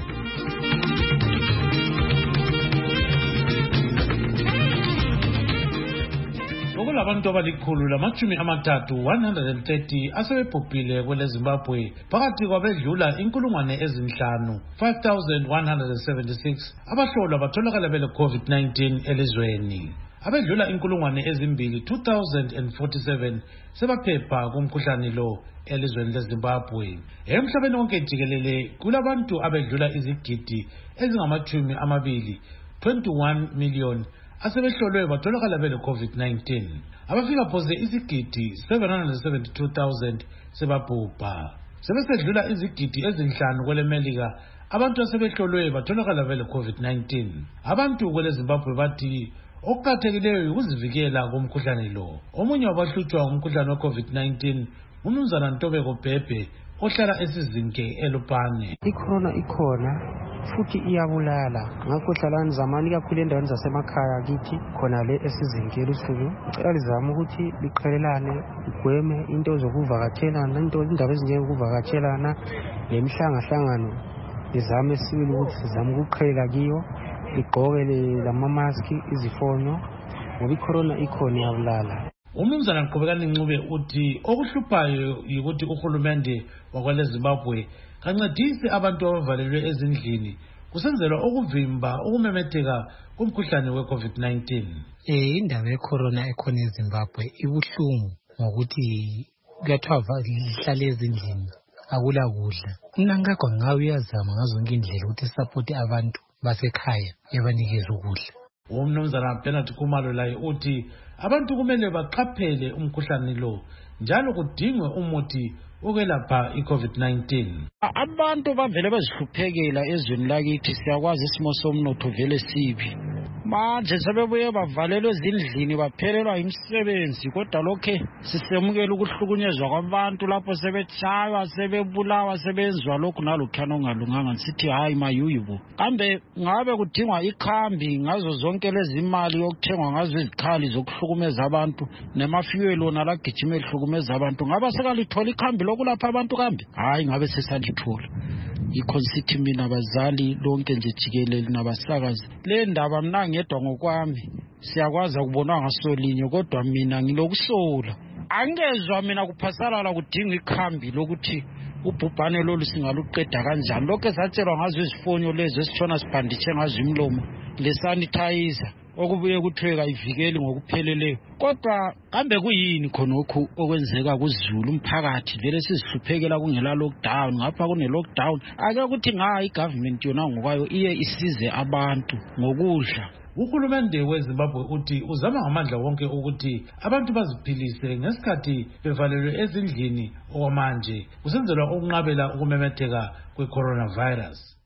Okulabantu abalikhulu lamachumi amathathu one hundred thirty asebebhubhile kwele Zimbabwe phakathi kwabedlula inkulungwane ezinhlanu five thousand one hundred seventy-six abahlolwa batholakala bele COVID nineteen elizweni. Abedlula inkulungwane ezimbili two thousand forty-seven sebaphepha kumkhuhlane lo elizweni leZimbabwe. Emhlabeni wonke jikelele kulabantu abedlula izigidi ezingamachumi amabili twenty-one million asebehlolwe batholakala bele COVID nineteen. Abafika phose izigidi seven hundred seventy-two thousand sebabhubha. Sebesedlula izigidi ezinhlanu kwele Melika abantu asebehlolwe batholakala bele COVID nineteen. Abantu kwele Zimbabwe bathi okuqathekileyo ukuzivikela kumkhuhlane lo. Omunye wabahlutshwa umkhuhlane we COVID nineteen uMnumzana Ntobeko Bhebhe ohlala esizinke eLupane. Icorona ikhona futhi iyabulala ngakho hlalani zamani kakhulu endaweni zasemakhaya kithi khona le esizinke elusuku. Ngicela lizame ukuthi liqhelelane igweme into zokuvakathelana into indaba ezinjengokuvakathelana lemihlangahlangano izame sibili ukuthi sizame ukuqhela kiyo igqoke lama-mask izifonyo ngoba icorona ikhona iyabulala. Umnumzana Qhubekani Ncube uthi okuhluphayo yikuthi uhulumende wakwele Zimbabwe kancedise abantu abavalelwe ezindlini kusenzelwa ukuvimba ukumemetheka kumkhuhlane we COVID nineteen. Eh indaba yecorona ekhona eZimbabwe ibuhlungu ngokuthi kuyathiwa lihlale ezindlini akula kudla. Mina ngakho ngawe uyazama ngazonke indlela ukuthi support abantu basekhaya yabanikeza ukudla. Umnumzana Bernard Khumalo laye uthi abantu kumele baqaphele umkhuhlane lo njalo kudingwe umuthi ukwelapha iCovid nineteen. Abantu bavele bezihluphekela ezweni lakithi siyakwazi isimo somnotho vele sibi. Manje sebebuye bavalelwe ezindlini baphelelwa imisebenzi kodwa lokho sisemukela ukuhlukunyezwa kwabantu lapho sebetshaywa sebebulawa sebenzwa lokhu nalokhana ongalunganga sithi hayi mayuyibo. Kambe ngabe kudingwa ikhambi ngazo zonke lezi imali yokuthengwa ngazo izikhali zokuhlukumeza abantu nemafuelo nalagijima ehlukumeza abantu ngaba sekalithola ikhambi lokulapha abantu kambe hayi ngabe sesalithola. Ikhonsithi mina bazali lonke nje jikelele nabasakazi le ndaba mina ngedwa ngokwami siyakwazi ukubona ngasolinye kodwa mina ngilokusola angezwa mina kuphasalala kudinga ikhambi lokuthi ubhubhane lolu singaluqeda kanjani lokho satshelwa ngazo izifonyo lezi esitshona sibhanditshe ngazo imlomo le sanitizer okubuye kuthiwe kayivikeli ngokupheleleyo kodwa kambe kuyini khonokho okwenzeka kuZulu umphakathi vele sizihluphekela kungela lockdown ngapha kune lockdown ake ukuthi nga igovernment yona ngokwayo iye isize abantu ngokudla. Uhulumende weZimbabwe uthi uzama ngamandla wonke ukuthi abantu baziphilise ngesikhathi bevalelwe ezindlini okwamanje kusenzelwa ukunqabela ukumemetheka kwe-coronavirus.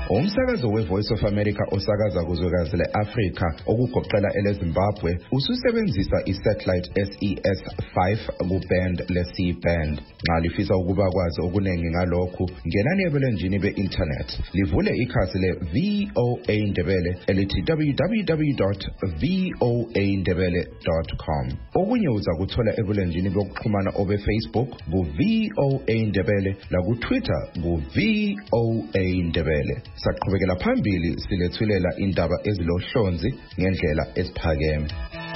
Umsakazo we-Voice of America osakaza kuzwekazi le-Afrika okugoqela ele-Zimbabwe ususebenzisa i-satellite S E S five ku-band le-C-band. Nxa lifisa ukuba kwazi okuningi ngalokhu, ngenani ebulenjini be-internet livule ikhasi le-V O A Ndebele elithi w w w dot v o a ndebele dot com. Okunye uza kuthola ebulenjini bokuxhumana obe-Facebook ku-V O A Ndebele laku-Twitter ku-V O A Ndebele. Saqhubekela phambili silethulela indaba ezilohlonzi ngendlela esiphakeme.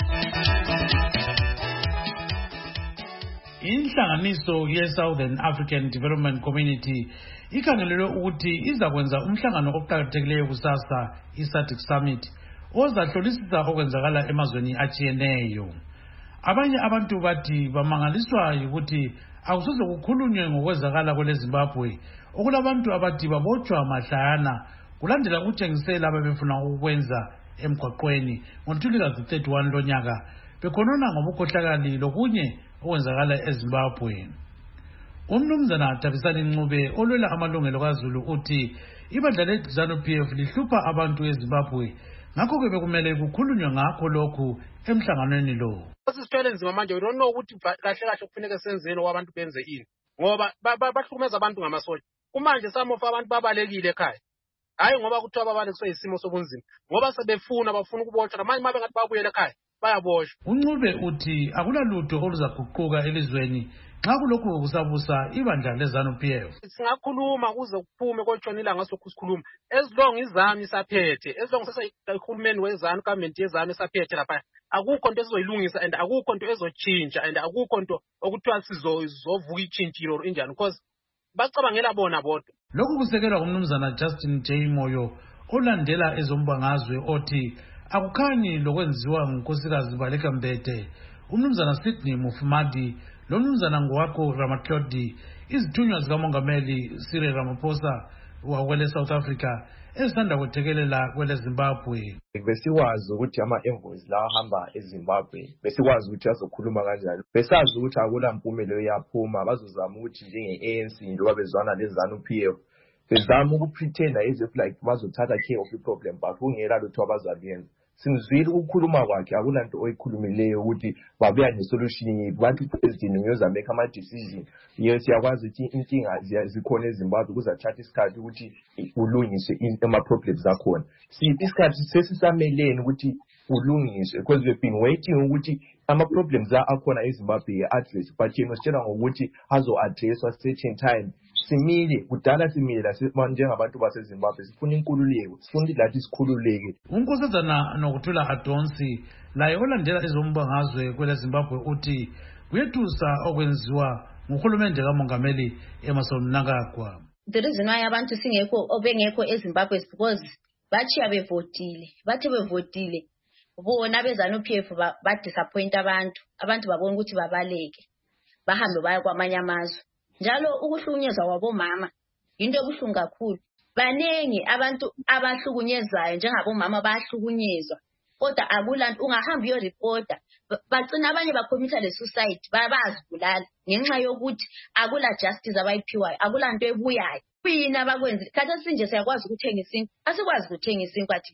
Inhlanganiso ye-Southern African Development Community ikhangelelwe ukuthi izakwenza umhlangano oqhakathekileyo kusasa i-SADC Summit ozahlolisisa okwenzakala emazweni atshiyeneyo. Abanye abantu bathi bamangaliswa ukuthi akusoze kukhulunywe ngokwenzakala kwele-Zimbabwe okulabantu abathi babotshwa mahlayana kulandela ukutshengisela ababefuna ukwenza emgwaqweni ngoNtulikazi thirty-one lonyaka bekhonona ngobukhohlakali lokunye okwenzakala eZimbabwe. Umnumzana Thabisani Ncube olwela amalungelo kaZulu uthi ibandla le-ZANU P F lihlupha abantu eZimbabwe ngakho ke bekumele kukhulunywe ngakho lokhu emhlanganweni lo. Sisithwele nzima manje we don't know ukuthi kahle kahle kufuneka senzeni kwabantu benze ini ngoba bahlukumeza abantu ngamasotsha. Kumanje samofa abantu babalekile ekhaya. Hayi ngoba kuthiwa babalekiswe isimo sobunzima ngoba sebefuna bafuna ukubotshwa manje mabe ngathi babuyele ekhaya bayaboshwa. Uncube uthi akulalutho oluzaguquka elizweni nxa kulokhu kusabusa ibandla le-ZANU P F. Singakhuluma kuze kuphume kotshonila ngasokhu sikhuluma as long izami saphethe as long sesayihulumeni we-ZANU government yezami saphethe lapha akukho into esizoyilungisa and akukho into ezotshintsha and akukho into okuthiwa sizovuka itshintshile or injani because bacabangela bona bodwa. Lokhu kusekelwa ngumnumzana Justin J Moyo olandela ezombangazwe othi akukhanyi lokwenziwa ngunkosikazi Baleka Mbete, umnumzana Sydney Mufumadi lomnumzana ngowakho Ramatlodi, izithunywa zikamongameli Cyril Ramaphosa wakwele South Africa ezithanda kuthekelela kwele Zimbabwe. Besikwazi ukuthi ama-envoys lawa ahamba eZimbabwe besikwazi ukuthi azokhuluma kanjani, besazi ukuthi akula mpumelelo yaphuma bazozama ukuthi njenge-A N C njengoba bezwana le-ZANU P F bezama ukupretenda as if like bazothatha care of i-problem but kungela lutho abazaluyenza. Simzwile ukukhuluma kwakhe akulanto oyikhulumileyo ukuthi babuya nesolution yethu bathi president uyozameka ama-decision. Yes, siyakwazi ukuthi inkinga zikhona eZimbabwe kuzathatha isikhathi ukuthi ulungise ama-problems akhona. Sithi isikhathi sesisameleni ukuthi ulungiswe because we've been waiting ukuthi ama-problems akhona eZimbabwe address but yena usitshela ngokuthi azo-addresswa certain time. Simile kudala simile njengabantu baseZimbabwe sifuna inkululeko sifuna ukuthi lathi sikhululeke. Unkosazana Nokuthula Adonsi laye olandela ezombangazwe kwele Zimbabwe uthi kuyethusa okwenziwa nguhulumende kamongameli Emmerson Mnangagwa. The reason why abantu singekho obengekho eZimbabwe is because bachiya bevotile bathe bevotile bona beZANU P F ba disappoint abantu abantu babona ukuthi babaleke bahambe baya kwamanye amazwe. Njalo ukuhlukunyezwa wabomama into ebuhlungu kakhulu. Banengi abantu abahlukunyezayo njengabomama bahlukunyezwa kodwa akulanto ungahamba iyo reporter bagcina abanye bacommita le suicide babazibulala ngenxa yokuthi akula justice abayiphiwayo akulanto ebuyayo. Kuyina bakwenza khatha sinje siyakwazi ukuthenga isinto asikwazi ukuthenga isinto athi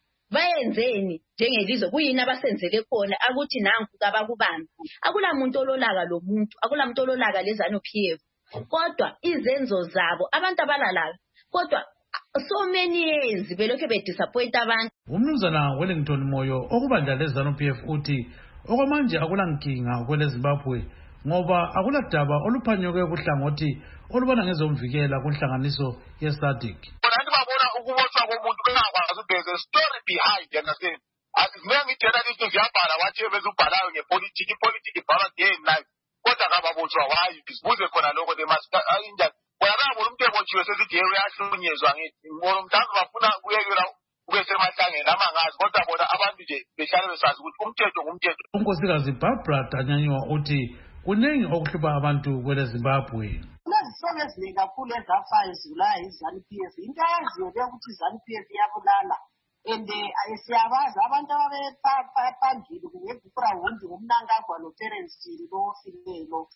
bayenzeni njengelizwe kuyini abasenzele khona akuthi nanku kabakubambi akula muntu ololaka lo muntu akula muntu ololaka le-ZANU P F kodwa izenzo zabo abantu abalalayo kodwa so many years belokhe be disappoint abantu. Umnumzana Wellington Moyo okubandla le-ZANU P F uthi okwamanje akula nkinga kwele Zimbabwe ngoba akula daba oluphanyuke kuhlangothi olubona ngezomvikela kunhlanganiso ye-SADC. Ukubotshwa komuntu bengakwazi there's a story behind understand asizinenge ijournalist ziyabhala wathi bezubhalayo ngepolitiki ipolitiki ibhala day and night kodwa kababotshwa wayi sibuze khona lokho they must injani uyabona umuntu ebotshiwe sesithi yeye uyahlukunyezwa ngithi ngoba mhlawumbe bafuna kuyekela kube semahlangeni amangazi kodwa bona abantu nje behlale besazi ukuthi umthetho ngumthetho. Unkosikazi Barbara Danyanywa uthi kunengi okuhlupha abantu kwele Zimbabwe. Kunezihloko eziningi kakhulu ezafayo zibulawa yi-ZANU P F. Into eyaziyo ukuthi i-ZANU P F iyabulala and siyabazi abantu ababephambili kungebhukura wundi ngumnangagwa noTerence Tiri lofileyo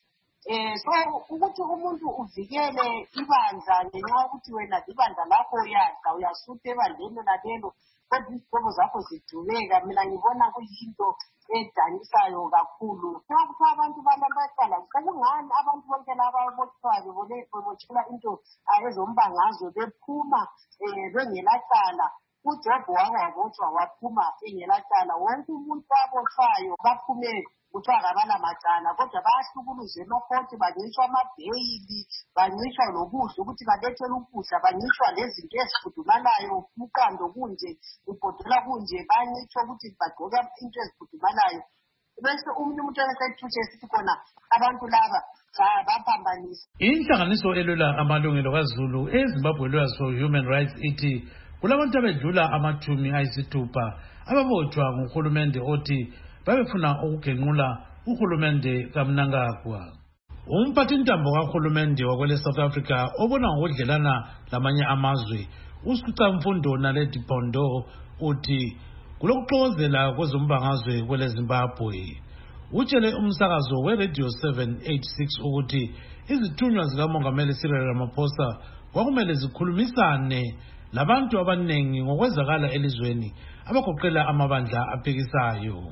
Eh so ukuthi umuntu uvikele ibandla ngenxa yokuthi wena ibandla lakho uyadla uyasutha ebandleni lalelo kodwa izihlobo zakho zigcineka mina ngibona kuyinto edanisayo kakhulu. Kuthi abantu balabaqala kungani abantu bonke laba abotshwayo bebotshela into ezombangazwe bephuma bengelacala. uJob wabotshwa waphuma engelacala. Wonke umuntu abotshwayo baphume kuthiwa kabala macala kodwa bayahlukuluza emakoti bancishwa amabheyili bancishwa lokudla ukuthi balethele ukudla bancishwa lezinto ezifudumalayo umqando kunje ibhodela kunje bancishwa ukuthi bagqoke into ezifudumalayo bese umuntu umuntu esethutshe esithi khona abantu laba baphambanisa. Inhlanganiso elwela amalungelo kaZulu eZimbabwe Lawyers for Human Rights ithi kulabantu abedlula amathumi ayisithupha ababotshwa nguhulumende othi babefuna ukugenqula uhulumende kaMnangagwa. Umphathintambo kahulumende wakwele South Africa obona ngokudlelana lamanye amazwe uSicamfundo Naledi Pandor uthi kulokuxokozela kwezombangazwe kwele Zimbabwe. Utshele umsakazo weRadio seven eighty-six ukuthi izithunywa zikaMongameli Cyril Ramaphosa kwakumele zikhulumisane labantu abanengi ngokwezakala elizweni abagoqela amabandla aphikisayo.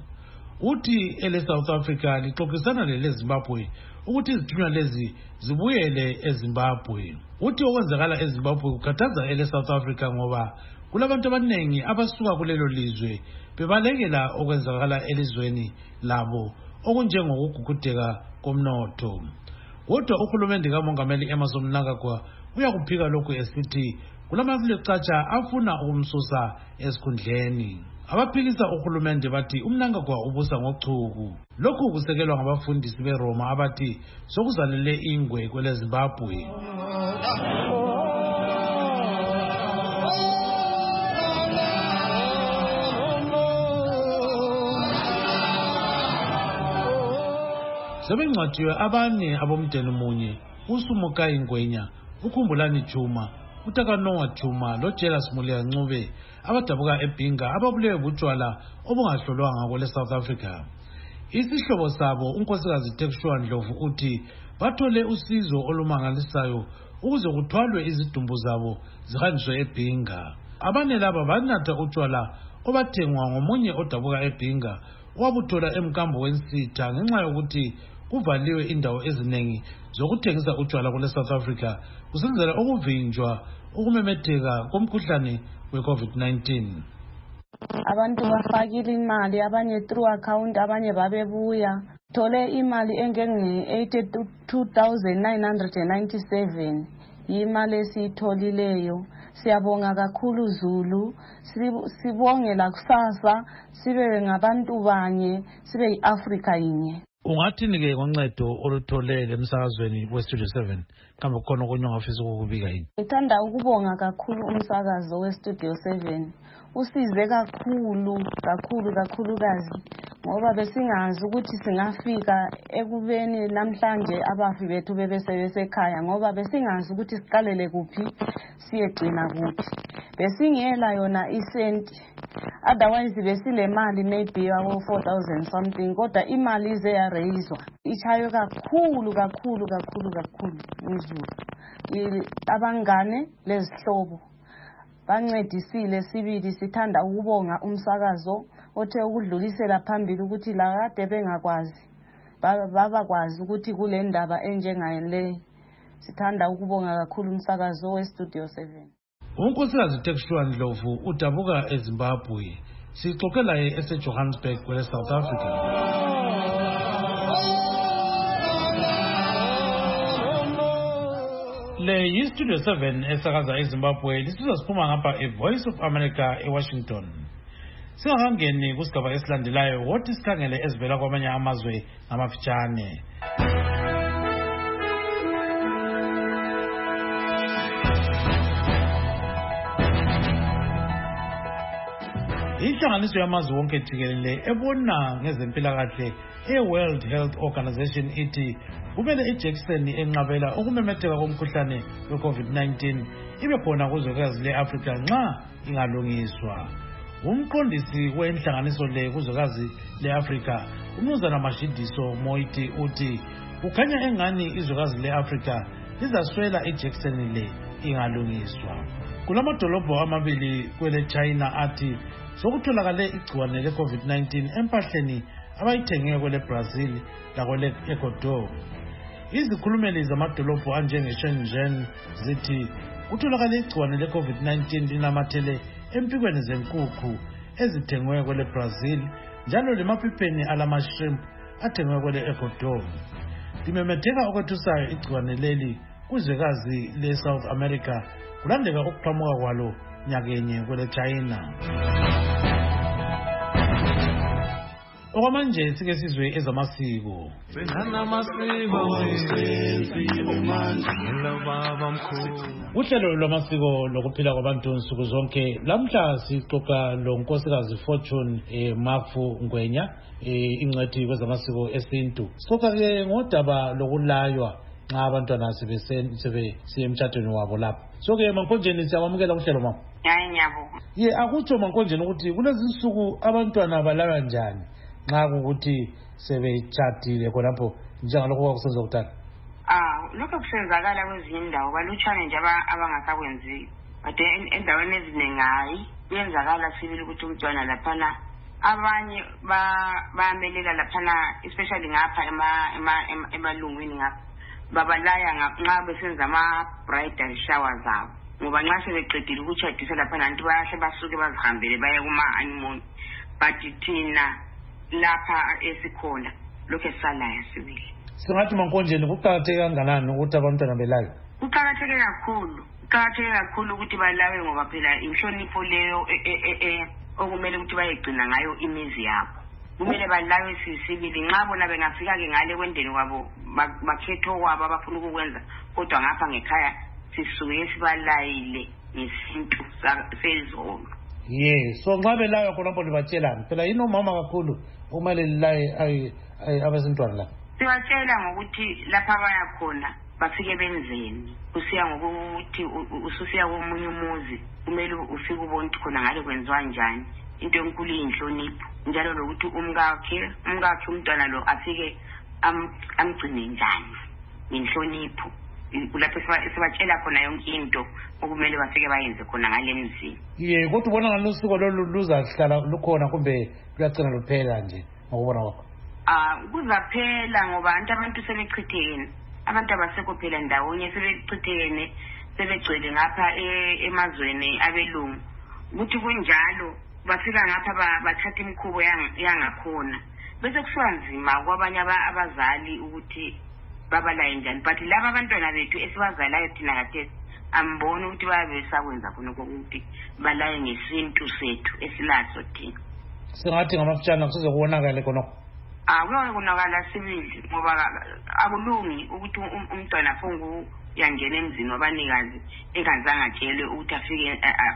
Uthi ele South Africa lixoxisana lele Zimbabwe ukuthi izithunywa lezi zibuyele eZimbabwe. Uthi okwenzakala eZimbabwe kukhathaza ele South Africa ngoba kulabantu abanengi abasuka kulelo lizwe bebalekela okwenzakala elizweni labo okunjengokugugudeka komnotho. Kodwa uhulumende kaMongameli Emmerson Mnangagwa uyakuphika lokhu esithi kulamafulecatsha afuna ukumsusa esikhundleni. Abaphikisa uhulumende bathi uMnangagwa ubusa ngochuku. Lokhu kusekelwa ngabafundisi beRoma abathi sokuzalele ingwe kwele Zimbabwe. Sebengcwatshiwe abane abomdeni munye uSumukai Ngwenya, uKhumbulani Juma, uTakanoa Juma loJelas Mulia Ncube abadabuka eBhinga ababulewe butshwala obungahlolwanga kwele South Africa. Isihlobo sabo unkosikazi Textua Ndlovu uthi bathole usizo olumangalisayo ukuze kuthwalwe izidumbu zabo zihanjiswe eBhinga. Abane laba banatha utshwala obathengwa ngomunye odabuka eBhinga wabuthola emkambo wensitha ngenxa yokuthi kuvaliwe indawo eziningi zokuthengisa utshwala kule South Africa kusenzela ukuvinjwa ukumemetheka komkhuhlane we-COVID nineteen. Abantu bafakile imali abanye through account abanye babebuya thole imali engenge eighty-two thousand nine hundred ninety-seven imali esiyitholileyo. Siyabonga kakhulu Zulu, sibongela kusasa sibe ngabantu banye sibe yiAfrika yinye. Ungathini ke ngoncedo olutholele emsakazweni weStudio seven kambe khona okunye ongafisa ukubika yini? Ngithanda ukubonga kakhulu umsakazo weStudio seven. Usize kakhulu kakhulu kakhulukazi ngoba besingazi ukuthi singafika ekubeni namhlanje abafi bethu bebesebesekhaya ngoba besingazi ukuthi siqalele kuphi siyegcina kuphi. Besingela yona isenti otherwise besile mali maybe yawo four thousand something kodwa imali ize ya raiswa ichayo kakhulu kakhulu kakhulu kakhulu uZulu. Abangane lezihlobo bancedisile sibili. Sithanda ukubonga umsakazo othe ukudlulisela phambili ukuthi la kade bengakwazi babakwazi ukuthi kule ndaba enjengale. Sithanda ukubonga kakhulu umsakazo weStudio seven. Unkosikazi Textua Ndlovu udabuka eZimbabwe. Sixoxela eseJohannesburg kwele South Africa. Le yiStudio seven esakaza eZimbabwe lisiza siphuma ngapha eVoice of America eWashington. Singakangeni kusigaba esilandelayo wothi sikhangele ezivela kwamanye amazwe ngamafitshane. Inhlanganiso yamazwe wonke jikelele ebona ngezempilakahle eWorld Health Organization ithi kumele ijekiseni enqabela ukumemetheka komkhuhlane we-COVID nineteen ibe khona kuzwekazi le-Afrika nxa ingalungiswa. Umqondisi wenhlanganiso le kuzwekazi le-Afrika uMnumzana Mashidiso Moiti uthi kukhanya engani izwekazi le-Afrika lizaswela ijekiseni le ingalungiswa. Kulamadolobho amabili kwele China athi sokutholakale igciwane le-COVID nineteen empahleni abayithenge kwele Brazil lakwele Ecuador. Izikhulumeli zamadolobho anjenge-Shenzhen zithi kutholakale igciwane le-COVID nineteen linamathele empikweni zenkukhu ezithengwe kwele Brazil njalo lemaphipheni alamashrimp athengwe kwele Ecuador. Limemetheka okwethusayo igciwane leli kuzwekazi le-South America kulandeka ukuqhamuka kwalo nyakenye kwele China. Okwamanje sike sizwe ezamasiko. Uhlelo lwamasiko lokuphila kwabantu nsuku zonke lamhla sixoxa lo nkosikazi Fortune eh, Mafu Ngwenya eh, ingcwethi kwezamasiko esintu. Sixoxa ke ngodaba lokulaywa nxa abantwana sebe emthathweni wabo lapha. So ke Mankonjeni siyamukela uhlelo mama. Hayi ngiyabonga. Ye akutsho Mankonjeni ukuthi kulezi insuku abantwana balaywa njani nxa ukuthi sebechatile khonapho njengalokho kwakusenza kudala. Ah, lokho kusenzakala kwezinye indawo balutshwane nje abangasakwenziyo. But endaweni eziningi hayi kuyenzakala sibili ukuthi umntwana laphana abanye bayamelela laphana especially ngapha emalungwini ngapha babalaya nxa besenza ama-bridal shower zabo ngoba nxa sebeqedile ukutshadisa laphana anti bayahle basuke bazihambele baye kuma-honeymoon. But thina lapha esikhona lokho esalaya sibili. Singathi Mankonjeni kuqakatheke kanganani ukuthi abantwana belayo? Kuqakatheke kakhulu. Kuqakatheke kakhulu ukuthi balawe ngoba phela inhlonipho leyo okumele ukuthi bayegcina ngayo imizi yabo. Kumele balawe sisibili nxa bona bengafika ke ngale kwendeni kwabo bakhetho kwabo abafuna ukukwenza kodwa ngapha ngekhaya sisuke sibalayile ngesintu sezolo. Ye, so nxa belayo khonapho libatshelani? Phela yini omama kakhulu kumele lilaye abasintwana la? Sibatshela ngokuthi lapha baya khona bafike benzeni. Kusiya ngokuthi ususiya komunye umuzi kumele ufike ubone ukuthi khona ngale kwenziwa njani. Into enkulu inhlonipho njalo lokuthi umkakhe umkakhe umntwana lo afike amgcine njani inhlonipho. Kulapho sibatshela khona yonke into okumele bafike bayenze khona ngale mzini. Ye, kodwa ubona ngalusiko lolu luzahlala lukhona kumbe luyagcina luphela nje ngokubona kwakho? Ah, kuzaphela ngoba abantu sebechithekene. Abantu abasekho phela ndawonye sebechithekene sebegcwele ngapha emazweni abelungu. Ukuthi kunjalo bafika ngapha bathatha imikhubo yangakhona. Bese kusiwa nzima kwabanye abazali ukuthi babalaye njani. But laba abantwana bethu esibazalayo thina kathesi ambona ukuthi bayabe sakwenza khona ukuthi balaye ngesintu sethu esilaso thina. Singathi ngamafutshane kusizokubonakala khonokho. Ah, kuyabonakala sibili ngoba akulungi ukuthi umntwana afongu yangena emzini wabanikazi engazange atshelwe ukuthi afike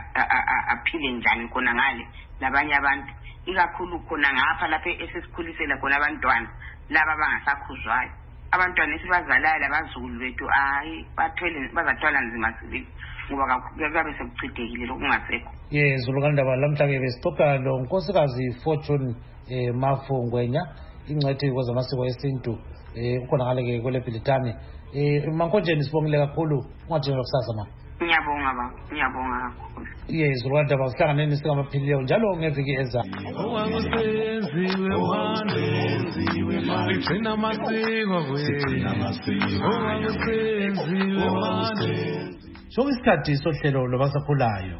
aphile njani khona ngale labanye abantu. Ikakhulu khona ngapha lapha esesikhulisela khona abantwana laba abangasakhuzwayo. Abantwana esibazalayo labazukulu bethu hayi bathwele bazathwala nzima sibili ngoba kabe sekuchithekile lokungasekho. Ye, Zulukandaba lamhla ke besixoxa lo nkosikazi Fortune eh Mafu Ngwenya ingcwethi kwezamasiko esintu eh ukhona ngale ke kwele Bhilitane. Eh Mankonjeni sibongile kakhulu ungathini kusasa ma. Ngiyabonga ba, ngiyabonga kakhulu. Ye, Zulukandaba sihlanganeni singamaphilileyo njalo ngeviki eza. Owakusenziwe wandenziwe manje sigcina amasiko sigcina amasiko owakusenziwe wande. So isikhathi sohlelo lobasakhulayo.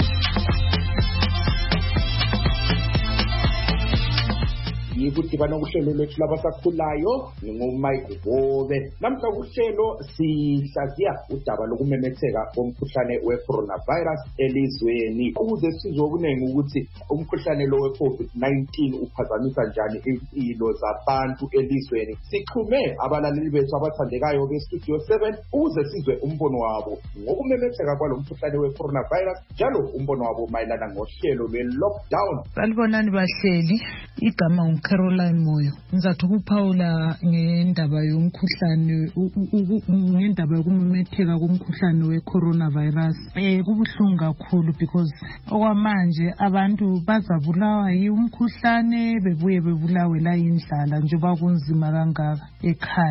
Yikuthi banokuhlelo lethu labasakhulayo ngingumike Bobe. Namhla kuhlelo sihlaziya udaba lokumemetheka komkhuhlane we-coronavirus elizweni ukuze sizwe okuningi ukuthi umkhuhlane lo we-COVID nineteen uphazamisa njani impilo zabantu elizweni. Sixhume abalaleli bethu abathandekayo beStudio seven ukuze sizwe umbono wabo ngokumemetheka kwalo mkhuhlane we-coronavirus njalo umbono wabo mayelana ngohlelo lwe-lockdown. Sanibonani bahleli, igama Caroline Moyo. Ngizathi ukuphawula ngendaba yomkhuhlane ngendaba yokumemetheka komkhuhlane we-coronavirus. Eh kubuhlungu kakhulu because okwamanje abantu bazabulawa yimkhuhlane bebuye bebulawe la indlala njengoba kunzima kangaka ekhaya.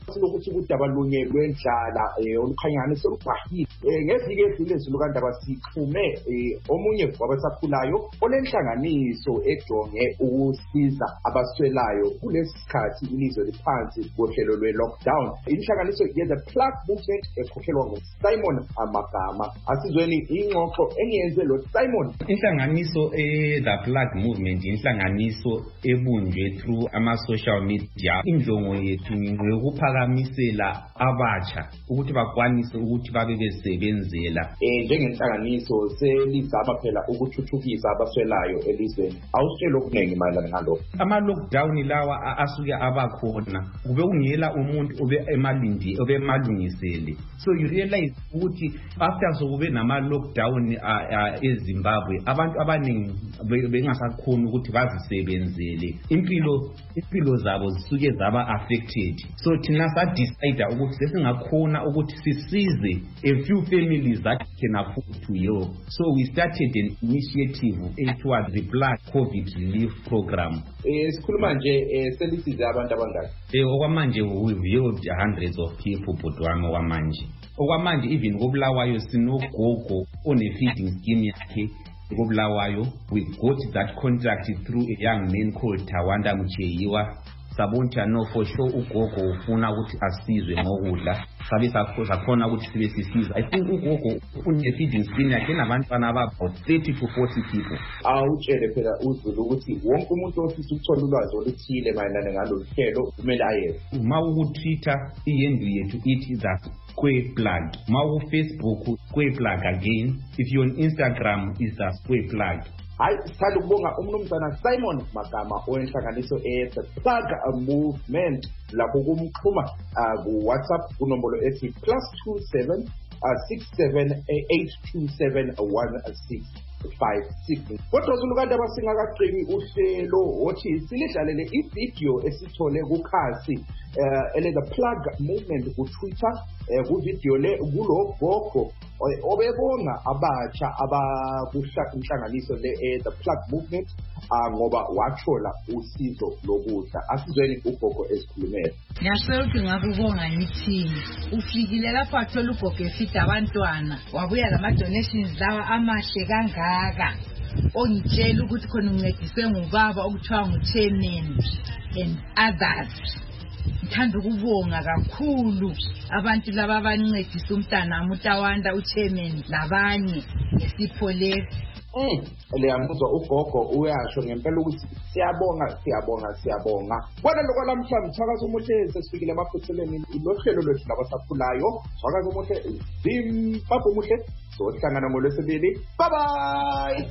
silokuthi udaba lunye lwendlala olukhanyana selubhahile ngeviki edlule silukandaba sixhume omunye wabasakhulayo olenhlanganiso ejonge ukusiza abaswelayo kulesikhathi ilizwe liphansi kohlelo lwe-lockdown. Inhlanganiso ye-The Plug Movement ekhokhelwa ngu-Simon Magama. Asizweni ingxoxo engiyenze lo Simon. Inhlanganiso e-The Plug Movement inhlanganiso ebunjwe through ama-social media. Indlongo yethu ngokuphakamisela abatsha ukuthi bakwanise ukuthi babe besebenzela. Eh njengenhlanganiso selizama phela ukuthuthukisa abaswelayo elizweni. Awusitshela okuningi mayelana ngalokho. Ama-lockdown lawa asuke abakhona kube ungela umuntu obe emalindi obe emalungisele. So you realize ukuthi after sokube nama-lockdown eZimbabwe abantu abaningi bengasakhona ukuthi bazisebenzele. Impilo impilo zabo zisuke zaba affected. So thina sa decide ukuthi sesingakhona ukuthi sisize a few families that can afford to help. So we started an initiative towards the Black COVID Relief Program. Eh sikhuluma nje selisize abantu abangaki? Eh okwamanje we've helped hundreds of people bodwami okwamanje. Okwamanje even kobulawayo sinogogo on a feeding scheme yakhe. Kobulawayo we got that contract through a young man called Tawanda Mcheyiwa. Sabonta no for sure ugogo ufuna ukuthi asizwe ngokudla sabe sakhona ukuthi sibe sisiza. I think ugogo une feeding scheme yakhe nabantwana about thirty to forty people. Awutshele phela uZulu ukuthi wonke umuntu ofisa ukuthola ulwazi oluthile mayelana ngalolu hlelo kumele aye. Uma uku-Twitter iyendu yethu ithi that Square Plug. Uma uFacebook Square Plug again. If you're on Instagram is a Square Plug. Hayi sithanda ukubonga umnumzana Simon Magama owenhlanganiso e-The Plug Movement lapho kumxhuma ku WhatsApp kunombolo ethi plus two seven six seven eight two seven one six five six. Kodwa zulukanda basingakaqingi uhlelo othi silidlalele ivideo esithole kukhasi ele The Plug Movement ku Twitter ku video le kulo gogo obebonga abatsha abakuhlanganiso le The Plug Movement ngoba wathola usizo lokudla. Asizweni ugogo esikhulumela. Ngiyasho ngakubonga ngithini ufikile lapha athola ugogo efida abantwana wabuya lama donations lawa amahle kangaka ongitshela ukuthi khona uncediswe ngubaba okuthiwa nguchairman and others. Ngithanda ukubonga kakhulu abantu laba abancedisa umntana uMtawanda uchairman labanye ngesipho lesi. Mm, leyamuzwa ugogo uyasho ngempela ukuthi siyabonga siyabonga siyabonga. Bona lokho lamhlanje Thakaza Umuhle sesifikile emaphutheleni lohlelo lwethu labasakhulayo. Thakaza Umuhle Zimbabwe Umuhle sohlangana ngolwesibili. Bye bye.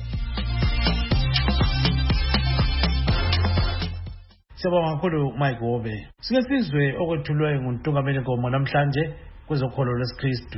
Siyabonga kakhulu Mike Wobe. Sike sizwe okwethulwe nguNtungameli Nkomo namhlanje kwezokholo lwesikristu.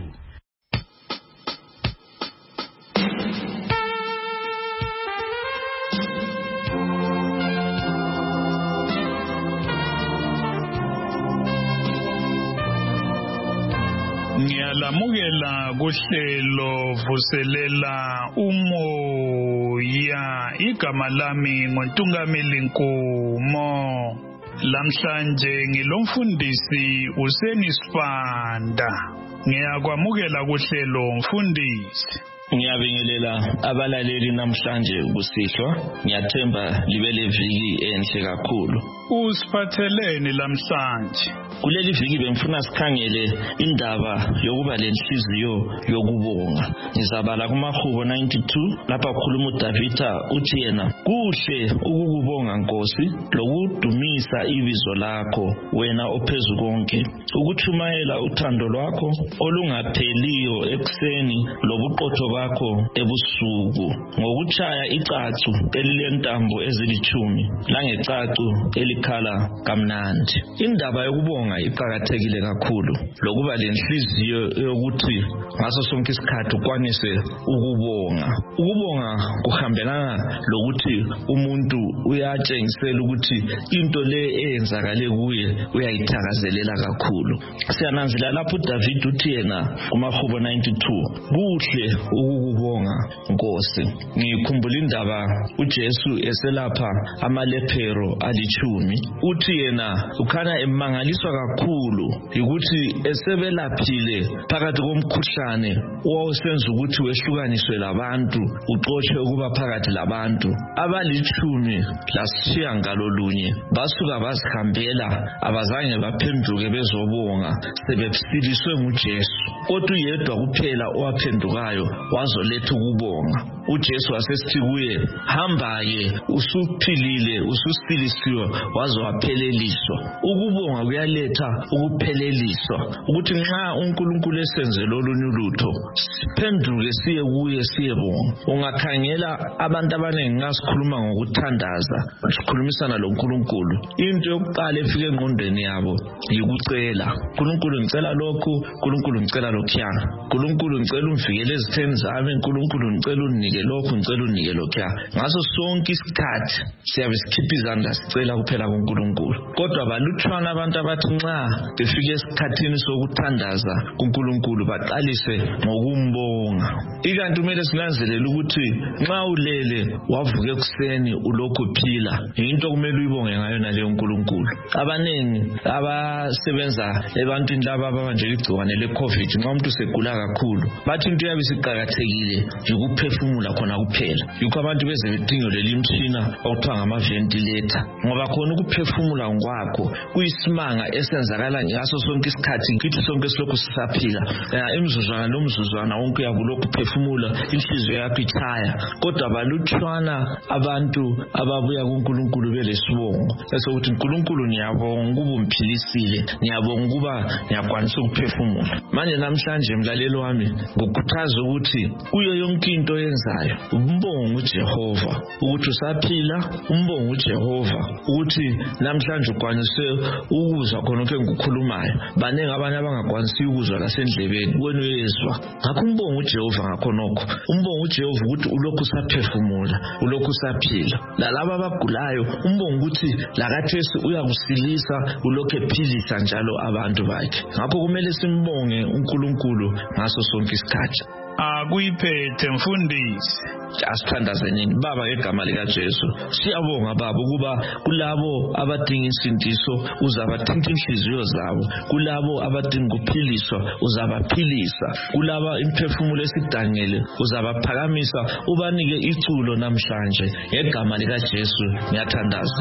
Ngiyalamukela kuhlelo vuselela umoya igama lami ngoNtungameli Nkomo. Lamhlanje ngilomfundisi Useni Sifanda. Ngiyakwamukela kuhlelo mfundisi. Ngiyabingelela abalaleli namhlanje kusihlwa. Ngiyathemba libe leviki enhle kakhulu. Usiphatheleni lamhlanje? Kuleli viki bengifuna sikhangele indaba yokuba lenhliziyo yokubonga. Ngizabala kumahubo ninety-two lapha kukhuluma uDavida uthi yena kuhle ukukubonga Nkosi lokudumisa ibizo lakho wena ophezulu konke, ukuthumayela uthando lwakho olungapheliyo ekuseni lobuqotho bakho ebusuku, ngokutshaya icacu elilentambo ezilithumi langecacu elikhala kamnandi. Indaba yokubonga iqakathekile kakhulu lokuba lenhliziyo yokuthi ngaso sonke isikhathi ukwanise ukubonga. Ukubonga kuhambelana lokuthi umuntu uyatshengisela ukuthi into le eyenzakale kuye uyayithakazelela kakhulu. Siyananzela lapho uDavid uthi yena kumahubo ninety-two kuhle ukukubonga Nkosi. Ngikhumbula indaba uJesu eselapha amalephero alithumi lami uthi yena ukhanya emangaliswa kakhulu ukuthi esebelaphile phakathi komkhuhlane owawusenza ukuthi wehlukaniswe labantu uxotshe ukuba phakathi labantu. Abalichumi lasishiyangalolunye basuka bazihambela, abazange baphenduke bezobonga, sebesiliswe nguJesu. Kodwa uyedwa kuphela owaphendukayo wazoletha ukubonga. uJesu wasesithi kuye, hamba-ke, usuphilile, ususilisiwe, waze wapheleliswa. Ukubonga kuyaletha ukupheleliswa, ukuthi nxa uNkulunkulu esenze lolunye ulutho siphenduke siye kuye siyebonga. Ungakhangela abantu abaningi nxa sikhuluma ngokuthandaza, sikhulumisana loNkulunkulu, into yokuqala efika engqondweni yabo yikucela. Nkulunkulu ngicela lokhu, Nkulunkulu ngicela lokhuya, Nkulunkulu ngicela umvikele ezitheni zami, Nkulunkulu ngicela unike lokhu, ngicela unike lokhuya. Ngaso sonke isikhathi siyabe sikhipha izandla sicela kuphela kuNkulunkulu. Kodwa balutshwana abantu abathi nxa befika esikhathini sokuthandaza kuNkulunkulu baqalise ngokumbonga. Ikanti kumele sinanzelele ukuthi nxa ulele wavuka ekuseni ulokhu phila, into kumele uyibonge ngayo naleyo Nkulunkulu. Abanengi abasebenza ebantwini laba ababanjwe igciwane le-COVID, nxa umuntu segula kakhulu, bathi into yabe siqakathekile yikuphefumula khona kuphela. Yikho abantu beze bedingelwe imitshina okuthiwa ngama-ventilator, ngoba khona ukuphefumula kwakho kuyisimanga esenzakala ngaso sonke isikhathi, kithi sonke silokhu sisaphila. Imizuzwana nomzuzwana wonke uyakulokhu uphefumula, inhliziyo yakho itshaya. Kodwa balutshwana abantu ababuya kuNkulunkulu belesibongo esokuthi Nkulunkulu ngiyabonga ukuba umphilisile, ngiyabonga ukuba ngiyakwanisa ukuphefumula. Manje namhlanje mlaleli wami ngukhuthaza ukuthi kuyo yonke into oyenzayo umbonge uJehova ukuthi usaphila, umbonge uJehova ukuthi namhlanje ukwanise ukuzwa khona konke engikukhulumayo. Banenge abanye abangakwanisi ukuzwa lasendlebeni, wena uyezwa. Ngakho umbonge uJehova ngakho nokho, umbonge uJehova ukuthi ulokhu usaphefumula, ulokhu usaphila. Lalabo abagulayo umbonge ukuthi lakathesi uyakusilisa, ulokhu ephilisa njalo abantu bakhe. Ngakho kumele simbonge uNkulunkulu ngaso sonke isikhathi. Akuyiphethe mfundisi. Asithandazeni Baba ngegama likaJesu. Siyabonga Baba ukuba kulabo abadinga insindiso uzabathinta inhliziyo zabo, kulabo abadinga ukuphiliswa uzabaphilisa, kulabo imphefumulo esidangele uzabaphakamisa, ubanike iculo namhlanje ngegama likaJesu. Ngiyathandaza.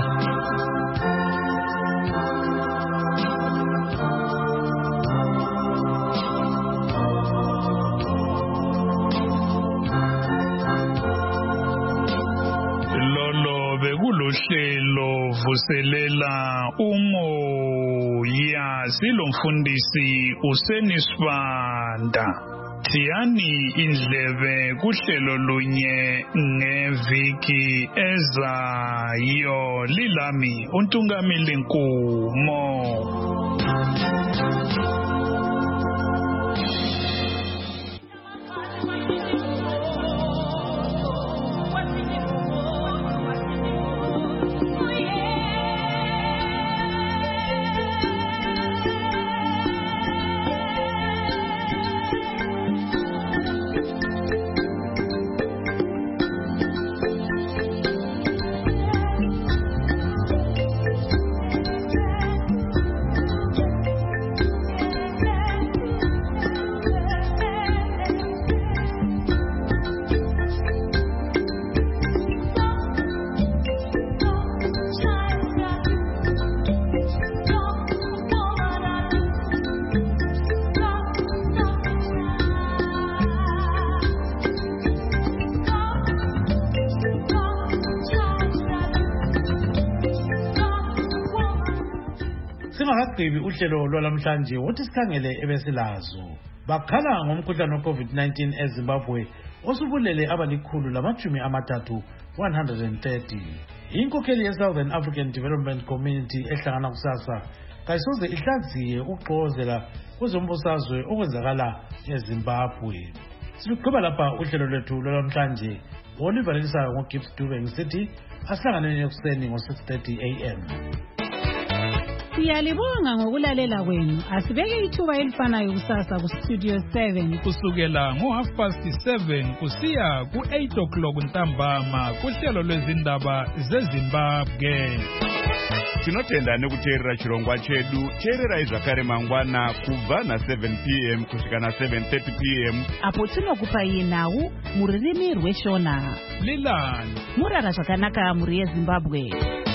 Bekulohlelo vuselela umoya silomfundisi usenisibanda. Thiyani indlebe kuhlelo lunye ngeviki ezayo. Lilami uNtungamili Nkumo. Singakagqibi uhlelo lwalamhlanje wothi sikhangele ebesilazo. Bakhala ngomkhuhlane we-COVID nineteen eZimbabwe osubulele abalikhulu lamachumi amathathu one hundred thirty. Inkokheli ye-Southern African Development Community ehlangana kusasa kayisoze ihlaziye ukugqozela kwezombusazwe okwenzakala eZimbabwe. Siluqhuba lapha uhlelo lwethu lwalamhlanje olivalisayo ngoGibbs Dube ngisithi asihlanganeni ekuseni ngo-six thirty a m. Siyalibonga ngokulalela kwenu. Asibeke ithuba elifanayo kusasa ku Studio seven kusukela ngo half past seven kusiya ku eight o'clock ntambama kuhlelo lwezindaba zeZimbabwe. tinotenda nekuteerera chirongwa chedu. Teererai zvakare mangwana kubva na-seven p m kusvika na-seven thirty p m apo tinokupai nhau mururimi rweshona. Lilani murara zvakanaka muri yeZimbabwe.